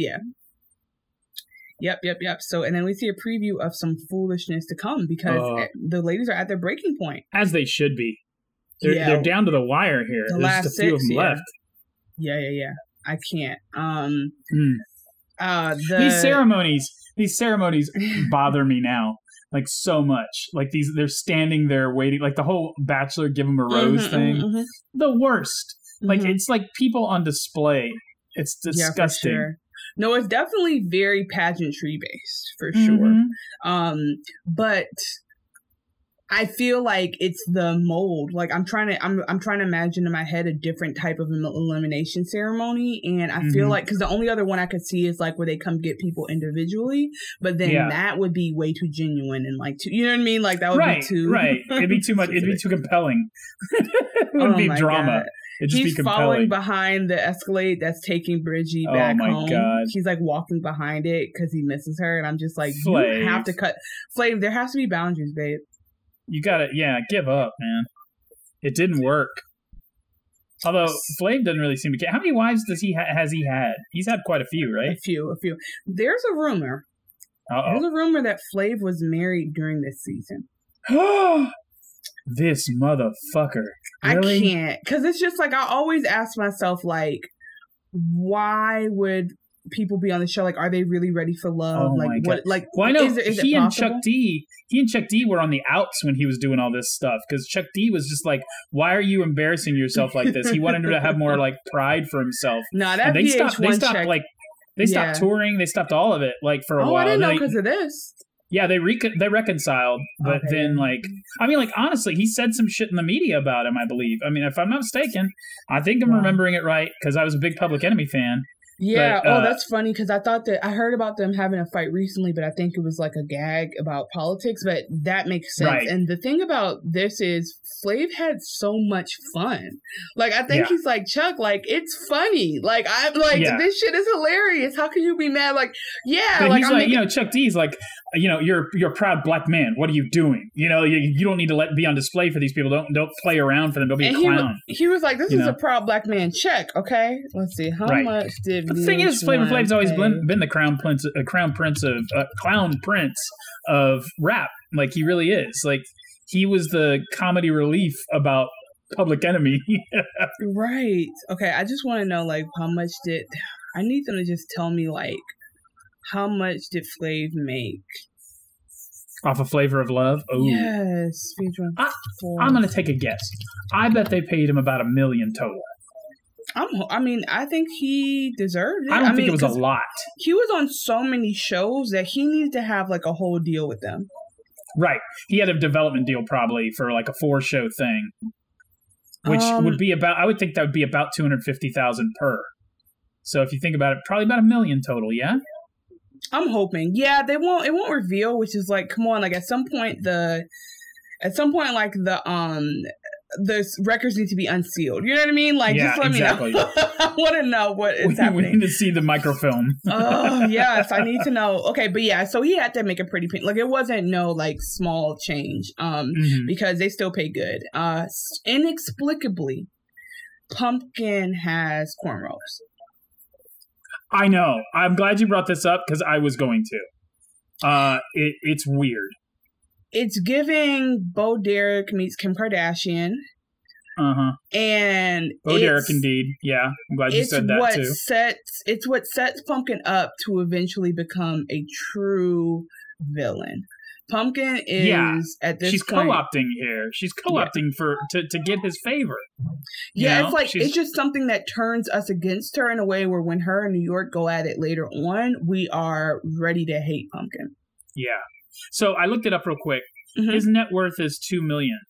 Yep. So, and then we see a preview of some foolishness to come because the ladies are at their breaking point, as they should be. They're down to the wire here. There's just a few of them left. Yeah. I can't. These ceremonies bother me now, like so much. Like they're standing there waiting, like the whole Bachelor give them a rose thing. The worst. Like it's like people on display. It's disgusting. Yeah, for sure. No, it's definitely very pageantry based for sure. But I feel like it's the mold. Like I'm trying to imagine in my head a different type of elimination ceremony, and I feel like because the only other one I could see is like where they come get people individually, but then that would be way too genuine and like too, you know what I mean? Like that would be too It'd be too much. It'd be too compelling. It would be drama. God. He's following behind the Escalade that's taking Brigitte back home. God. He's like walking behind it because he misses her, and I'm just like, Flav. You have to cut. Flav, there has to be boundaries, babe. You gotta, give up, man. It didn't work. Although Flav doesn't really seem to care. How many wives has he had? He's had quite a few, right? A few. There's a rumor. There's a rumor that Flav was married during this season. This motherfucker. Really? I can't. Because it's just like, I always ask myself, like, why would people be on the show? Like, are they really ready for love? Like, what? Like, well, I know he and Chuck D were on the outs when he was doing all this stuff. Because Chuck D was just like, why are you embarrassing yourself like this? He wanted him to have more, like, pride for himself. No, that they stopped touring. They stopped all of it, like, for a while. I didn't know because of this. Yeah, they reconciled, but then, like, honestly, he said some shit in the media about him, I believe. I mean, if I'm not mistaken, I think I'm remembering it right, because I was a big Public Enemy fan. Yeah. But, that's funny because I thought that I heard about them having a fight recently, but I think it was like a gag about politics. But that makes sense. Right. And the thing about this is Flav had so much fun. Like I think he's like, Chuck, like it's funny. Like I'm like this shit is hilarious. How can you be mad? Like but like he's I'm like Chuck D's like you're a proud black man. What are you doing? You don't need to be on display for these people. Don't play around for them. Don't be a clown. He was like, this is a proud black man. Check. Okay. Let's see. How much did the thing is, Flavor Flav's always been the clown prince of rap. Like he really is. Like he was the comedy relief about Public Enemy. Right. Okay. I just want to know like how much I need them to just tell me like how much did Flav make off of Flavor of Love? Oh yes. I'm gonna take a guess. I bet they paid him about $1 million total. I think he deserved it. I don't think it was a lot. He was on so many shows that he needs to have like a whole deal with them. Right. He had a development deal probably for like a 4-show thing, which would be I would think that would be about $250,000 per. So if you think about it, probably about $1 million total. Yeah. I'm hoping. Yeah, it won't reveal, which is like, come on, like at some point like the records need to be unsealed. You know what I mean? Like, just let me know. I want to know what is happening. We need to see the microfilm. Oh, yes. I need to know. Okay, but yeah, so he had to make a pretty penny. Like, it wasn't no, like, small change because they still pay good. Inexplicably, Pumpkin has cornrows. I know. I'm glad you brought this up because I was going to. It's weird. It's giving Bo Derek meets Kim Kardashian. And Bo Derek, indeed. Yeah, I'm glad you said that too. It's what sets Pumpkin up to eventually become a true villain. Pumpkin is at this point. She's co-opting here. She's co-opting to get his favor. Yeah, it's like it's just something that turns us against her in a way where when her and New York go at it later on, we are ready to hate Pumpkin. Yeah. So I looked it up real quick. His net worth is $2 million.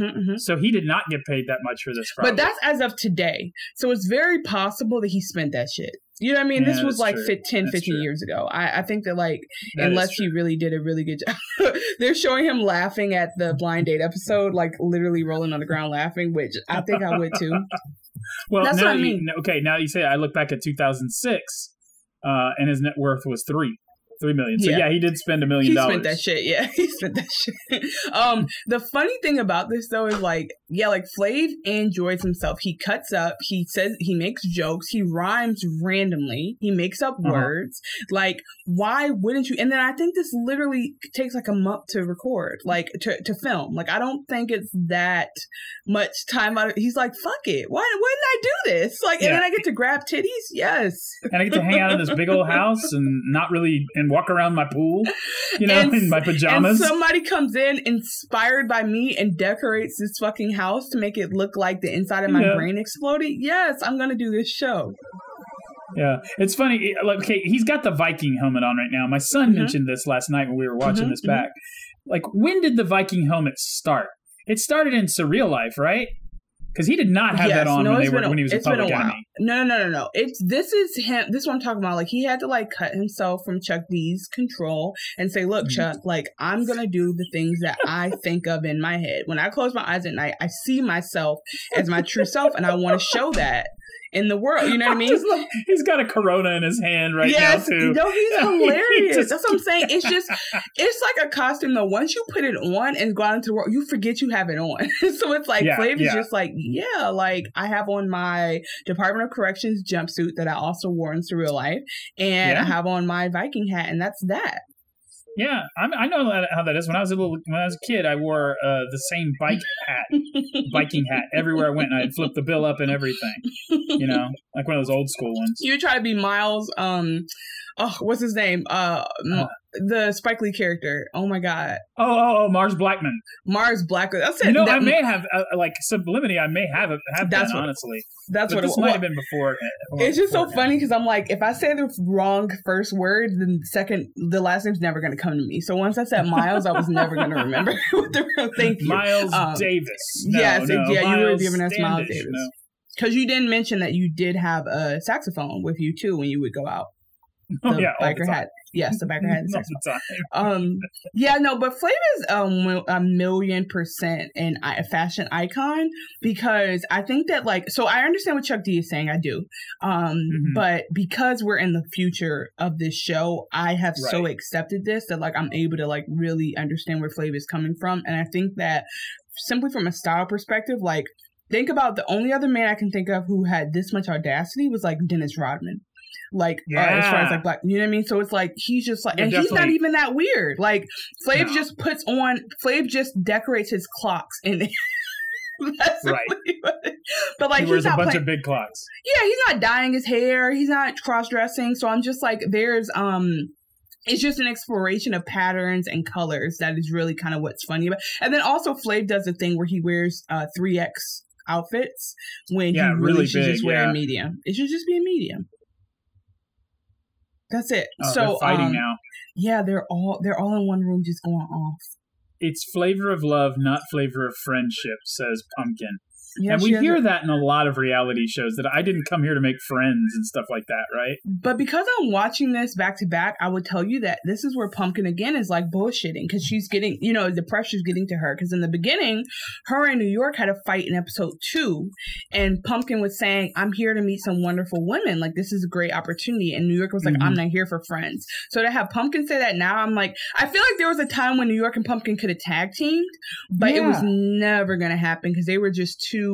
So he did not get paid that much for this project. But that's as of today. So it's very possible that he spent that shit. You know what I mean? This was like 15 years ago. I think that like, unless he really did a really good job. They're showing him laughing at the Blind Date episode, like literally rolling on the ground laughing, which I think I would too. Well, that's what I mean. Now you say I look back at 2006 and his net worth was $3 million. So yeah, he did spend $1 million. He spent that shit. Yeah, he spent that shit. The funny thing about this though is like Flav enjoys himself. He cuts up. He says he makes jokes. He rhymes randomly. He makes up words. Like, why wouldn't you? And then I think this literally takes like a month to record, like to film. Like, I don't think it's that much time out of. He's like, fuck it. Why didn't I do this? Like, and then I get to grab titties. Yes. And I get to hang out in this big old house and not really and walk around my pool, in my pajamas. And somebody comes in inspired by me and decorates this fucking house to make it look like the inside of my brain exploded. Yes, I'm gonna do this show. Yeah, it's funny. Okay, he's got the Viking helmet on right now. My son mentioned this last night when we were watching this back. Like, when did the Viking helmet start? It started in Surreal Life, right? Because he did not have that on when he was a Public Enemy. No. This is him. This is what I'm talking about. Like, he had to like cut himself from Chuck D's control and say, look, Chuck, like, I'm going to do the things that I think of in my head. When I close my eyes at night, I see myself as my true self, and I want to show that in the world. You know what I mean? He's got a Corona in his hand now, too. No, he's hilarious. That's what I'm saying. It's like a costume, though. Once you put it on and go out into the world, you forget you have it on. So it's like, Flav is just like, like, I have on my Department of Corrections jumpsuit that I also wore in Surreal Life, and I have on my Viking hat, and that's that. Yeah, I know how that is. When I was a kid, I wore the same Viking hat everywhere I went, and I'd flip the bill up and everything. Like one of those old school ones. You try to be Miles. What's his name? The Spike Lee character. Oh my god. Oh, Mars Blackman. Mars Blackman. That's it. I may have like subliminity. I may have that honestly. That's what this might have been before. It's just so funny because I'm like, if I say the wrong first word, then the last name's never going to come to me. So once I said Miles, I was never going to remember what the real. Thank you, Miles Davis. You were giving us Miles Davis. Because you didn't mention that you did have a saxophone with you too when you would go out. Oh, The yeah, all the biker time. hat. Yes, the biker hat and All saxophone. the time. Yeah, no, but Flav is a 1,000,000% a fashion icon, because I think that, like, so I understand what Chuck D is saying. I do. But because we're in the future of this show, I have so accepted this that, like, I'm able to, like, really understand where Flav is coming from. And I think that simply from a style perspective, like, think about the only other man I can think of who had this much audacity was, like, Dennis Rodman. Like, as far as, like, black, you know what I mean? So it's like, he's just like, and he's not even that weird. Like, Flav just decorates his clocks and that's right. But, like, he wears he's not a bunch of big clocks. Yeah, he's not dyeing his hair. He's not cross-dressing. So I'm just like, it's just an exploration of patterns and colors that is really kind of what's funny about. And then also Flav does a thing where he wears 3X outfits when he really should just wear a medium. It should just be a medium. That's it. So they're fighting now. Yeah, they're all in one room just going off. It's flavor of love, not flavor of friendship, says Pumpkin. Yeah, and we hear that in a lot of reality shows, that I didn't come here to make friends and stuff like that, right? But because I'm watching this back to back, I would tell you that this is where Pumpkin again is like bullshitting, because she's getting, you know, the pressure's getting to her. Because in the beginning, her and New York had a fight in episode 2, and Pumpkin was saying, I'm here to meet some wonderful women. Like, this is a great opportunity. And New York was like, I'm not here for friends. So to have Pumpkin say that now, I'm like, I feel like there was a time when New York and Pumpkin could have tag teamed, but it was never going to happen because they were just too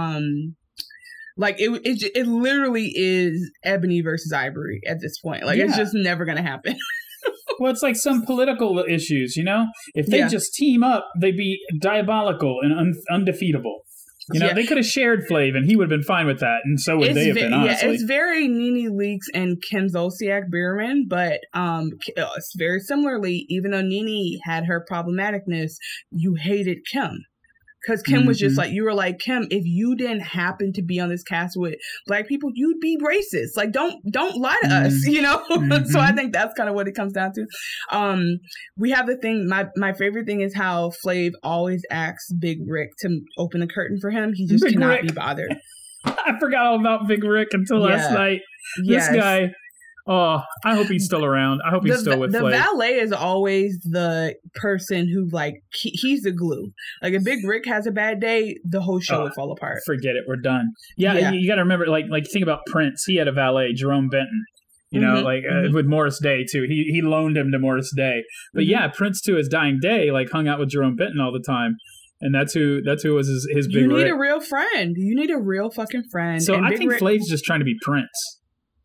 like it literally is Ebony versus Ivory at this point. Like, it's just never gonna happen. Well, it's like some political issues, you know? If they just team up, they'd be diabolical and undefeatable. You know, they could have shared Flav and he would have been fine with that, and so would they have been, honestly. Yeah, it's very Nene Leakes and Kim Zolciak Bierman, but it's very similarly, even though Nene had her problematicness, you hated Kim. Because Kim was just like, you were like, Kim, if you didn't happen to be on this cast with black people, you'd be racist. Like, don't lie to us, you know? So I think that's kind of what it comes down to. We have the thing, my favorite thing is how Flav always asks Big Rick to open the curtain for him. He just cannot be bothered. I forgot all about Big Rick until last night. This guy... Oh, I hope he's still around. I hope he's still with Flav. The valet is always the person who, like, he's the glue. Like, if Big Rick has a bad day, the whole show would fall apart. Forget it. We're done. Yeah. You got to remember, like think about Prince. He had a valet, Jerome Benton. You know, with Morris Day, too. He loaned him to Morris Day. But Prince, to his dying day, like, hung out with Jerome Benton all the time. And that's who was his Big Rick. You need a real friend. You need a real fucking friend. So and I think Flav's just trying to be Prince.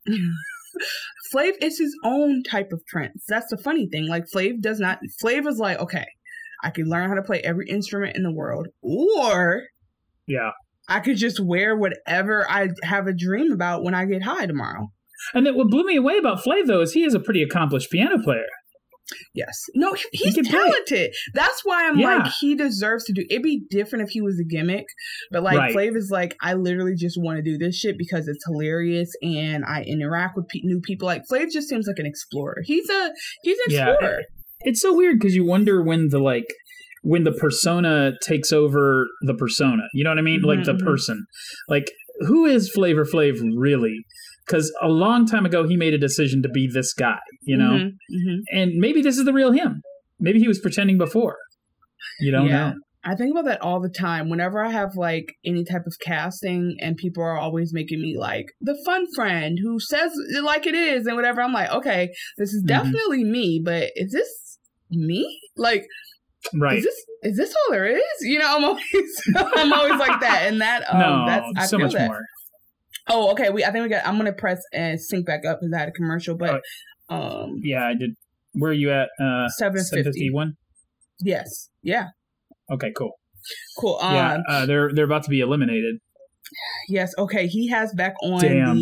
Flav is his own type of Prince. That's the funny thing. Like, Flav is like, okay, I can learn how to play every instrument in the world, or I could just wear whatever I have a dream about when I get high tomorrow. And then what blew me away about Flav, though, is he is a pretty accomplished piano player. Yes. No, he's talented. That's why I'm like, he deserves to do. It'd be different if he was a gimmick, but like Flav is like, I literally just want to do this shit because it's hilarious and I interact with new people. Like, Flav just seems like an explorer. He's an explorer. It's so weird because you wonder when the persona takes over the persona. You know what I mean? Like the person. Like, who is Flavor Flav really? Because a long time ago, he made a decision to be this guy, you know? And maybe this is the real him. Maybe he was pretending before. You don't know. I think about that all the time. Whenever I have, like, any type of casting and people are always making me, like, the fun friend who says it like it is and whatever, I'm like, okay, this is definitely me, but is this me? Like, is this all there is? You know, I'm always like that. And that, I so feel much that. more. Oh, okay. I'm gonna press and sync back up because I had a commercial, but yeah, I did. Where are you at? 751. Yes. Yeah. Okay. Cool. They're they're about to be eliminated. Yes. Okay. He has back on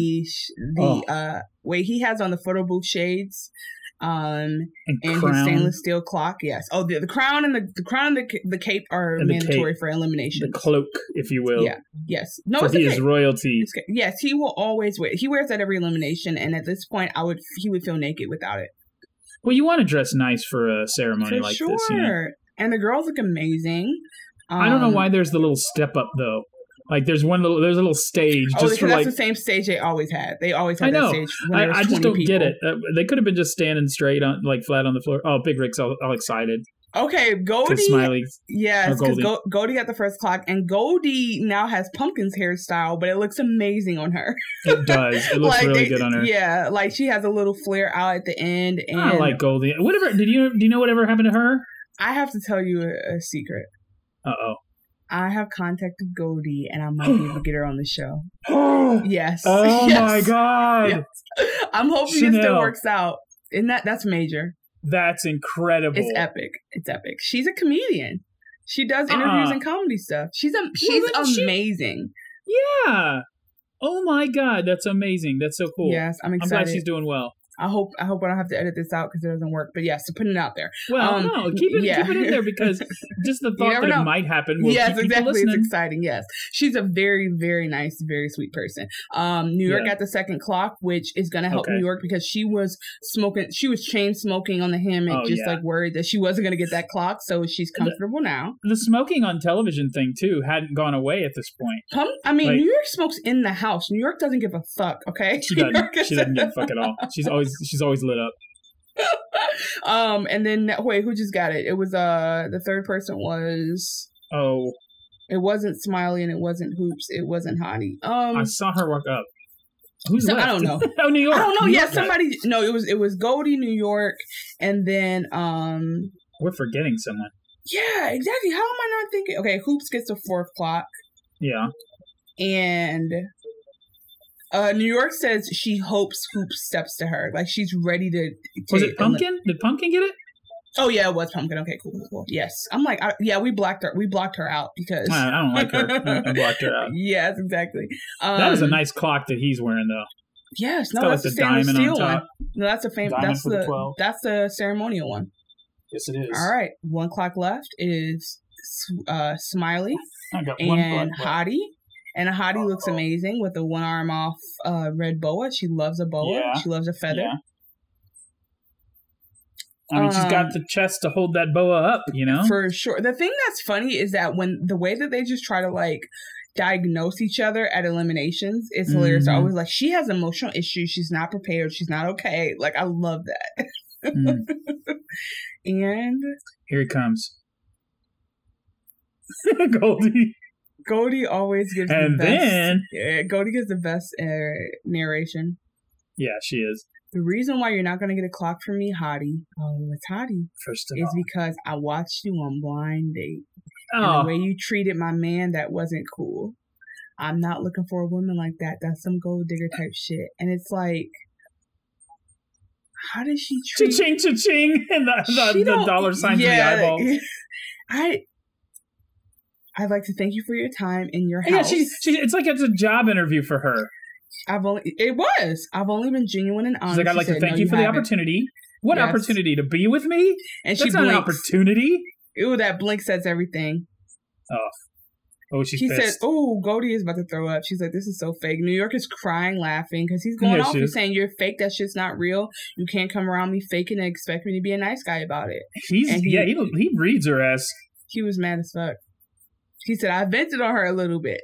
he has on the photo booth shades. And his stainless steel clock. Yes. Oh, the crown and the cape are mandatory for elimination. The cloak, if you will. Yeah. Yes. No, he is royalty. Yes, he will always wear. He wears that every elimination, and at this point, he would feel naked without it. Well, you want to dress nice for a ceremony like this, you know? And the girls look amazing. I don't know why there's the little step up though Like there's a little stage just for that's like the same stage they always had. They always had I know. that stage. When I just don't people. get it. They could have been just standing straight on like flat on the floor. Oh, Big Rick's all excited. Okay, Goldie. Smiley. Yes, because Goldie got the first clock, and Goldie now has Pumpkin's hairstyle, but it looks amazing on her. It does. It looks really good on her. Yeah, like she has a little flare out at the end. And I like Goldie. Whatever. Do you know whatever happened to her? I have to tell you a secret. Uh-oh. I have contacted Goldie, and I might be able to get her on the show. Yes. Oh yes. my God. Yes. I'm hoping it still works out. And that's major. That's incredible. It's epic. It's epic. She's a comedian. She does interviews and comedy stuff. She's amazing. Yeah. Oh my God, that's amazing. That's so cool. Yes, I'm excited. I'm glad she's doing well. I hope I don't have to edit this out because it doesn't work. But yes, so putting it out there. Well, no, keep it in there because just the thought that it might happen will keep people listening. It's exciting. Yes, she's a very, very nice, very sweet person. New York got the second clock, which is going to help New York because she was smoking. She was chain smoking on the hammock, like worried that she wasn't going to get that clock. So she's comfortable now. The smoking on television thing too hadn't gone away at this point. New York smokes in the house. New York doesn't give a fuck. Okay, she doesn't. She doesn't give a fuck at all. She's always lit up. And then wait, who just got it? It was the third person was it wasn't Smiley and it wasn't Hoops. It wasn't Hottie. I saw her walk up. Who's left? I don't know. New York. I don't know. Somebody. No, it was Goldie, New York, and then we're forgetting someone. Yeah, exactly. How am I not thinking? Okay, Hoops gets the 4 o'clock. Yeah. And New York says she hopes Hoops steps to her. Like she's ready to was it Pumpkin? Did Pumpkin get it? Oh yeah, it was Pumpkin. Okay, cool. Yes. I'm like, we blocked her. We blocked her out because I don't like her. I blocked her out. Yes, exactly. That is a nice clock that he's wearing though. Yes, no, that's the stainless steel one. No, that's a famous. That's the ceremonial one. Yes, it is. All right, 1 clock left is Smiley I got and Hottie. And Hottie looks amazing with the 1 arm off red boa. She loves a boa. Yeah. She loves a feather. Yeah. I mean, she's got the chest to hold that boa up, you know? For sure. The thing that's funny is that when the way that they just try to like diagnose each other at eliminations is hilarious. I always like, she has emotional issues. She's not prepared. She's not okay. Like, I love that. And here he comes. Goldie always gives the best. Goldie gives the best narration. Yeah, she is. The reason why you're not going to get a clock from me, Hottie, it's Hottie, is because I watched you on Blind Date. And the way you treated my man, that wasn't cool. I'm not looking for a woman like that. That's some gold digger type shit. And it's like, how does she treat... Cha-ching, cha-ching, and the dollar signs in the eyeballs. I'd like to thank you for your time in your house. Yeah, it's like it's a job interview for her. I've only been genuine and honest. She's like, I'd like to thank you for the opportunity. What opportunity? To be with me? And that's not an opportunity. Ooh, that blink says everything. She's pissed. She said, Goldie is about to throw up. She's like, this is so fake. New York is crying, laughing, because he's going off. He's saying, you're fake. That shit's not real. You can't come around me faking and expect me to be a nice guy about it. He reads her ass. He was mad as fuck. He said, I vented on her a little bit.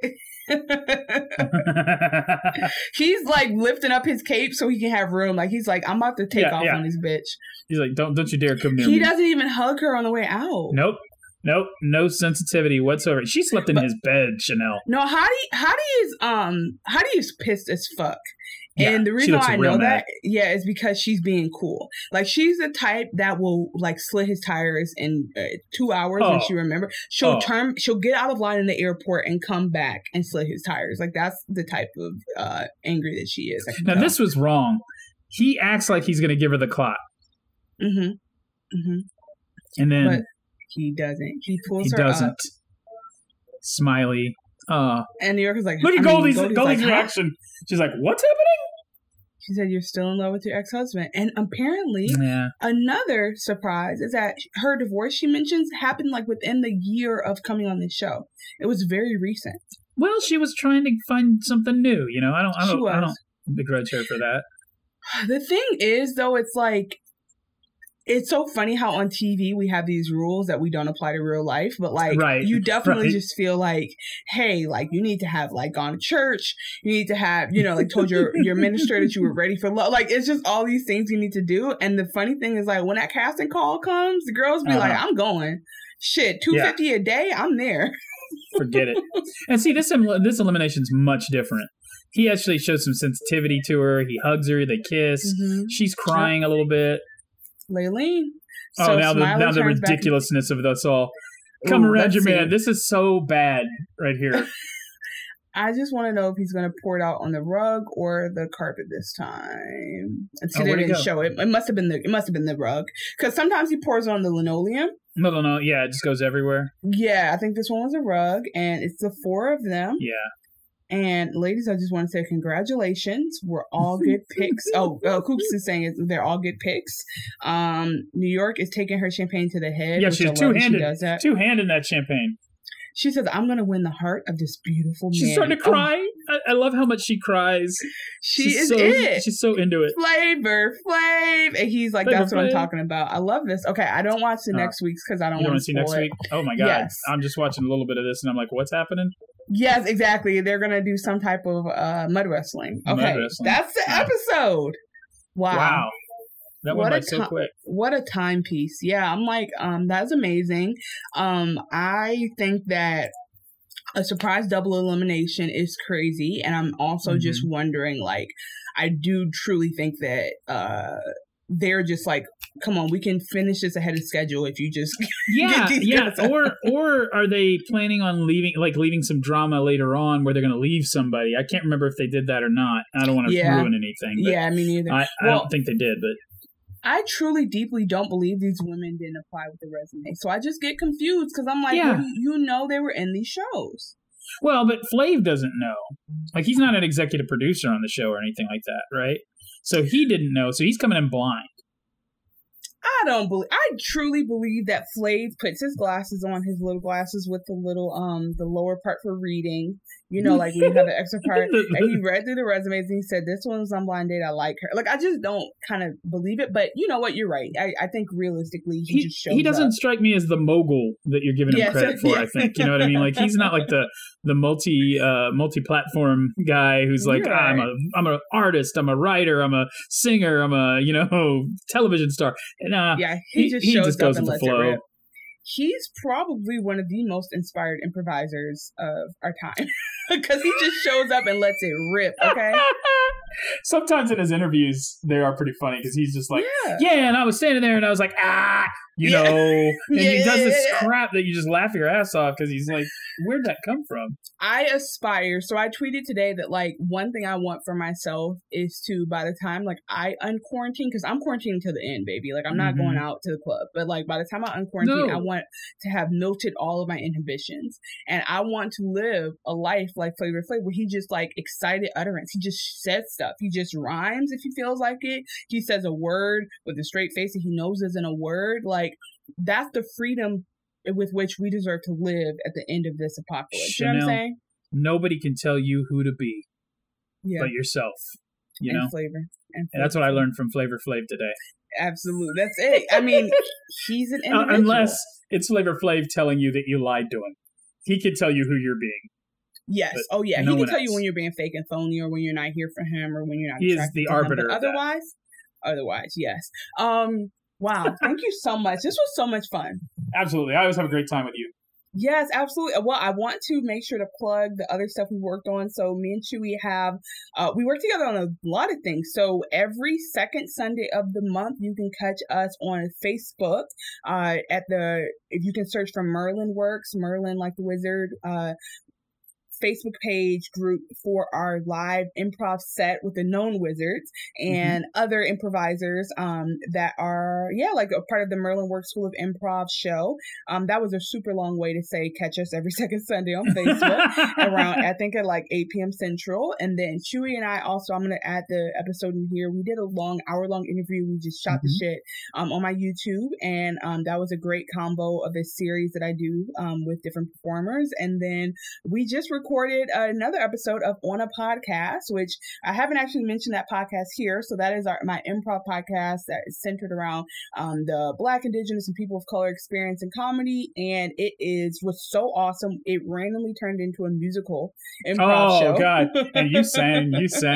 He's like lifting up his cape so he can have room. Like he's like, I'm about to take off on this bitch. He's like, don't you dare come near me. He doesn't even hug her on the way out. Nope, no sensitivity whatsoever. She slept in his bed, Chanel. No, Hottie is pissed as fuck. And the reason why I know that, is because she's being cool. Like, she's the type that will, like, slit his tires in 2 hours when she remembers. She'll get out of line in the airport and come back and slit his tires. Like, that's the type of angry that she is. Now, this was wrong. He acts like he's going to give her the clock. Mm-hmm. Mm-hmm. And then... But he doesn't. He pulls her up. Smiley. And New York is like... Look at Goldie's reaction. She's like, what's happening? She said, you're still in love with your ex-husband. And apparently, another surprise is that her divorce, she mentions, happened like within the year of coming on this show. It was very recent. Well, she was trying to find something new, you know? I don't begrudge her for that. The thing is, though, it's like, It's so funny how on TV we have these rules that we don't apply to real life, but like you definitely just feel like, hey, like you need to have like gone to church, you need to have, you know, like told your minister that you were ready for love. Like it's just all these things you need to do. And the funny thing is like when that casting call comes, the girls be like, I'm going. Shit, $250 a day, I'm there. Forget it. And see, this elimination's much different. He actually shows some sensitivity to her. He hugs her. They kiss. Mm-hmm. She's crying a little bit. Laylene. So now the ridiculousness of this all. Come around your man. This is so bad right here. I just want to know if he's going to pour it out on the rug or the carpet this time. And see, they didn't show it. It must have been the rug, because sometimes he pours it on the linoleum. No. Yeah, it just goes everywhere. Yeah, I think this one was a rug, and it's the 4 of them. Yeah. And ladies, I just want to say congratulations. We're all good picks. Coops is saying they're all good picks. New York is taking her champagne to the head. Yeah, she's two-handed that champagne. She says, I'm going to win the heart of this beautiful man. She's starting to cry. I love how much she cries. She's so into it. Flavor Flav. And he's like, that's what I'm talking about. I love this. Okay, I don't watch the next week's because I don't want to see next week. Oh my God. Yes. I'm just watching a little bit of this and I'm like, what's happening? Yes, exactly. They're going to do some type of mud wrestling. Okay, that's the episode. Wow. That went by so quick. What a timepiece. Yeah, I'm like, that's amazing. I think that a surprise double elimination is crazy. And I'm also just wondering, like, I do truly think that they're just like, come on, we can finish this ahead of schedule if you just or are they planning on leaving some drama later on where they're going to leave somebody? I can't remember if they did that or not. I don't want to ruin anything. Yeah, me neither. I don't think they did, but I truly, deeply don't believe these women didn't apply with the resume. So I just get confused because I'm like, well, you know they were in these shows. Well, but Flav doesn't know. Like, he's not an executive producer on the show or anything like that, right? So he didn't know. So he's coming in blind. I truly believe that Flav puts his glasses on, his little glasses with the little, the lower part for reading. You know, like when you have the extra part. And he read through the resumes and he said, this one's on Blind Date. I like her. Like, I just don't kind of believe it. But you know what? You're right. I think realistically, he just shows up. He doesn't strike me as the mogul that you're giving him credit for, I think. You know what I mean? Like, he's not like the multi-platform guy who's like, I'm an artist, I'm a writer, I'm a singer, I'm a, television star. And, he just goes with the flow. He's probably one of the most inspired improvisers of our time because he just shows up and lets it rip. Okay. Sometimes in his interviews, they are pretty funny because he's just like, and I was standing there and I was like, and he does this crap that you just laugh your ass off because he's like, where'd that come from? I aspire. So I tweeted today that like one thing I want for myself is to, by the time like I unquarantine, because I'm quarantining to the end, baby. Like I'm not going out to the club, but like by the time I unquarantine, I want to have melted all of my inhibitions. And I want to live a life like Flavor Flav where he just like excited utterance. He just says stuff. He just rhymes if he feels like it. He says a word with a straight face that he knows isn't a word. Like that's the freedom with which we deserve to live at the end of this apocalypse. Chanel, you know what I'm saying? Nobody can tell you who to be but yourself. You know? Flavor. And that's what I learned from Flavor Flav today. Absolutely. That's it. I mean, he's an individual. Unless it's Flavor Flav telling you that you lied to him. He can tell you who you're being. Yes. Oh, yeah. He can tell you when you're being fake and phony or when you're not here for him or when you're not He is the arbiter. Otherwise, yes. Wow. Thank you so much. This was so much fun. Absolutely. I always have a great time with you. Yes, absolutely. Well, I want to make sure to plug the other stuff we worked on. So me and Chewy have, we work together on a lot of things. So every second Sunday of the month, you can catch us on Facebook if you can search for Merlin Works, Merlin like the wizard, Facebook page group for our live improv set with the known wizards and other improvisers that are like a part of the Merlin Works School of Improv show. That was a super long way to say catch us every second Sunday on Facebook around I think at like 8 p.m. Central. And then Chewy and I also, I'm gonna add the episode in here. We did a hour-long interview. We just shot the shit on my YouTube, and that was a great combo of a series that I do with different performers. And then we just recorded recorded another episode of On a Podcast, which I haven't actually mentioned that podcast here. So that is my improv podcast that is centered around the Black, Indigenous, and people of color experience in comedy. And it was so awesome. It randomly turned into a musical improv show. Oh, God. And you sang.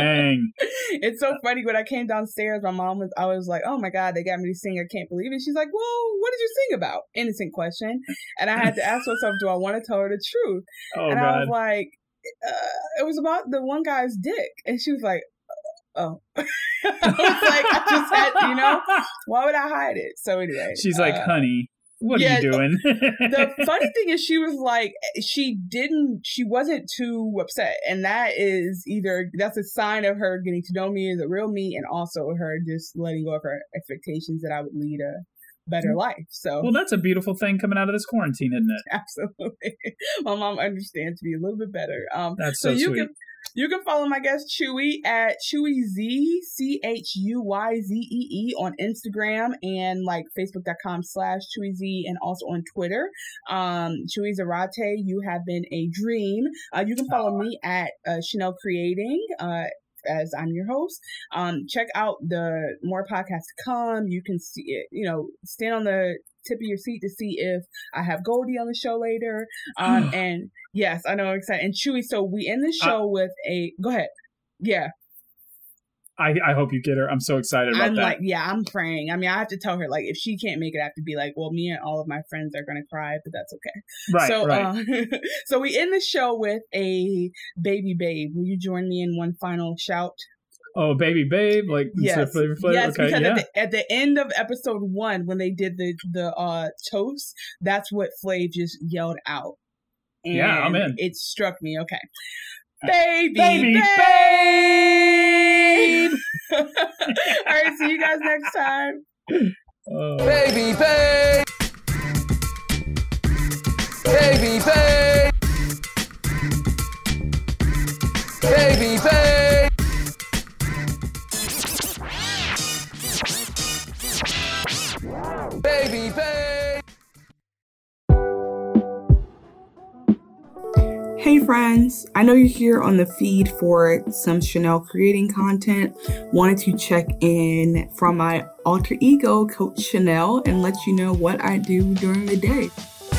It's so funny. When I came downstairs, I was like, oh my God, they got me to sing. I can't believe it. She's like, well, what did you sing about? Innocent question. And I had to ask myself, do I want to tell her the truth? Oh, and God. I was like, it was about the one guy's dick. And she was like, oh. I was like, I just had, why would I hide it? So anyway. She's like, honey, what are you doing? The funny thing is she was like, she wasn't too upset. And that's a sign of her getting to know me as a real me, and also her just letting go of her expectations that I would lead a better life. So, well, that's a beautiful thing coming out of this quarantine, isn't it? Absolutely. My mom understands me a little bit better. That's so sweet. You can follow my guest Chewy at ChewyZ, CHUYZEE on Instagram and like Facebook.com/ChewyZ, and also on Twitter. Chewy Zarate, you have been a dream. You can follow me at Chanel Creating, as I'm your host. Check out the more podcasts to come. You can see it, stand on the tip of your seat to see if I have Goldie on the show later. And yes, I know, I'm excited. And Chewy, so we end the show with go ahead. Yeah. I hope you get her. I'm so excited about that. I'm praying. I mean, I have to tell her, like, if she can't make it, I have to be like, well, me and all of my friends are going to cry, but that's okay. Right. So we end the show with a Baby Babe. Will you join me in one final shout? Oh, Baby Babe, like yes, Flavor Flav? yes, okay, because at the end of episode 1, when they did the toast, that's what Flav just yelled out. And yeah, I'm in. It struck me. Okay, baby, babe. All right, see you guys next time. Baby babe, baby babe, baby babe. Baby babe. Hey friends, I know you're here on the feed for some Chanel Creating content. Wanted to check in from my alter ego, Coach Chanel, and let you know what I do during the day.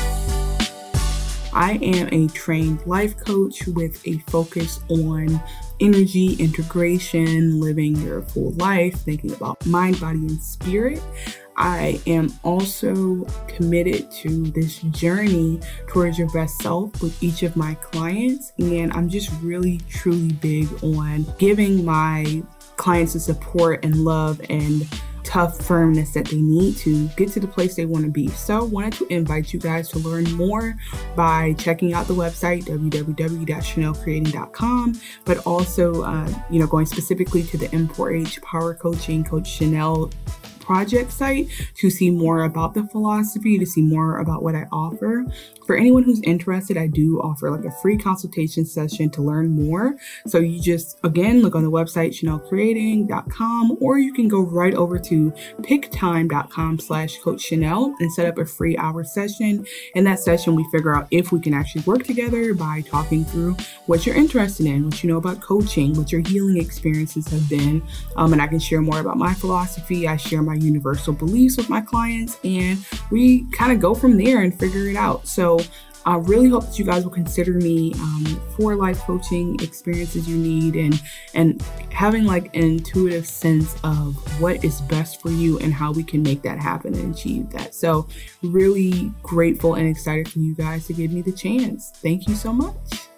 I am a trained life coach with a focus on energy integration, living your full life, thinking about mind, body, and spirit. I am also committed to this journey towards your best self with each of my clients. And I'm just really, truly big on giving my clients the support and love and tough firmness that they need to get to the place they want to be. So I wanted to invite you guys to learn more by checking out the website, www.chanelcreating.com, but also, going specifically to the M4H Power Coaching Coach Chanel project site to see more about the philosophy, to see more about what I offer. For anyone who's interested, I do offer like a free consultation session to learn more. So you just, again, look on the website, chanelcreating.com, or you can go right over to picktime.com/Coach Chanel and set up a free hour session. In that session, we figure out if we can actually work together by talking through what you're interested in, what you know about coaching, what your healing experiences have been. And I can share more about my philosophy. I share my universal beliefs with my clients, and we kind of go from there and figure it out. So I really hope that you guys will consider me for life coaching experiences you need, and having like an intuitive sense of what is best for you and how we can make that happen and achieve that. So really grateful and excited for you guys to give me the chance. Thank you so much.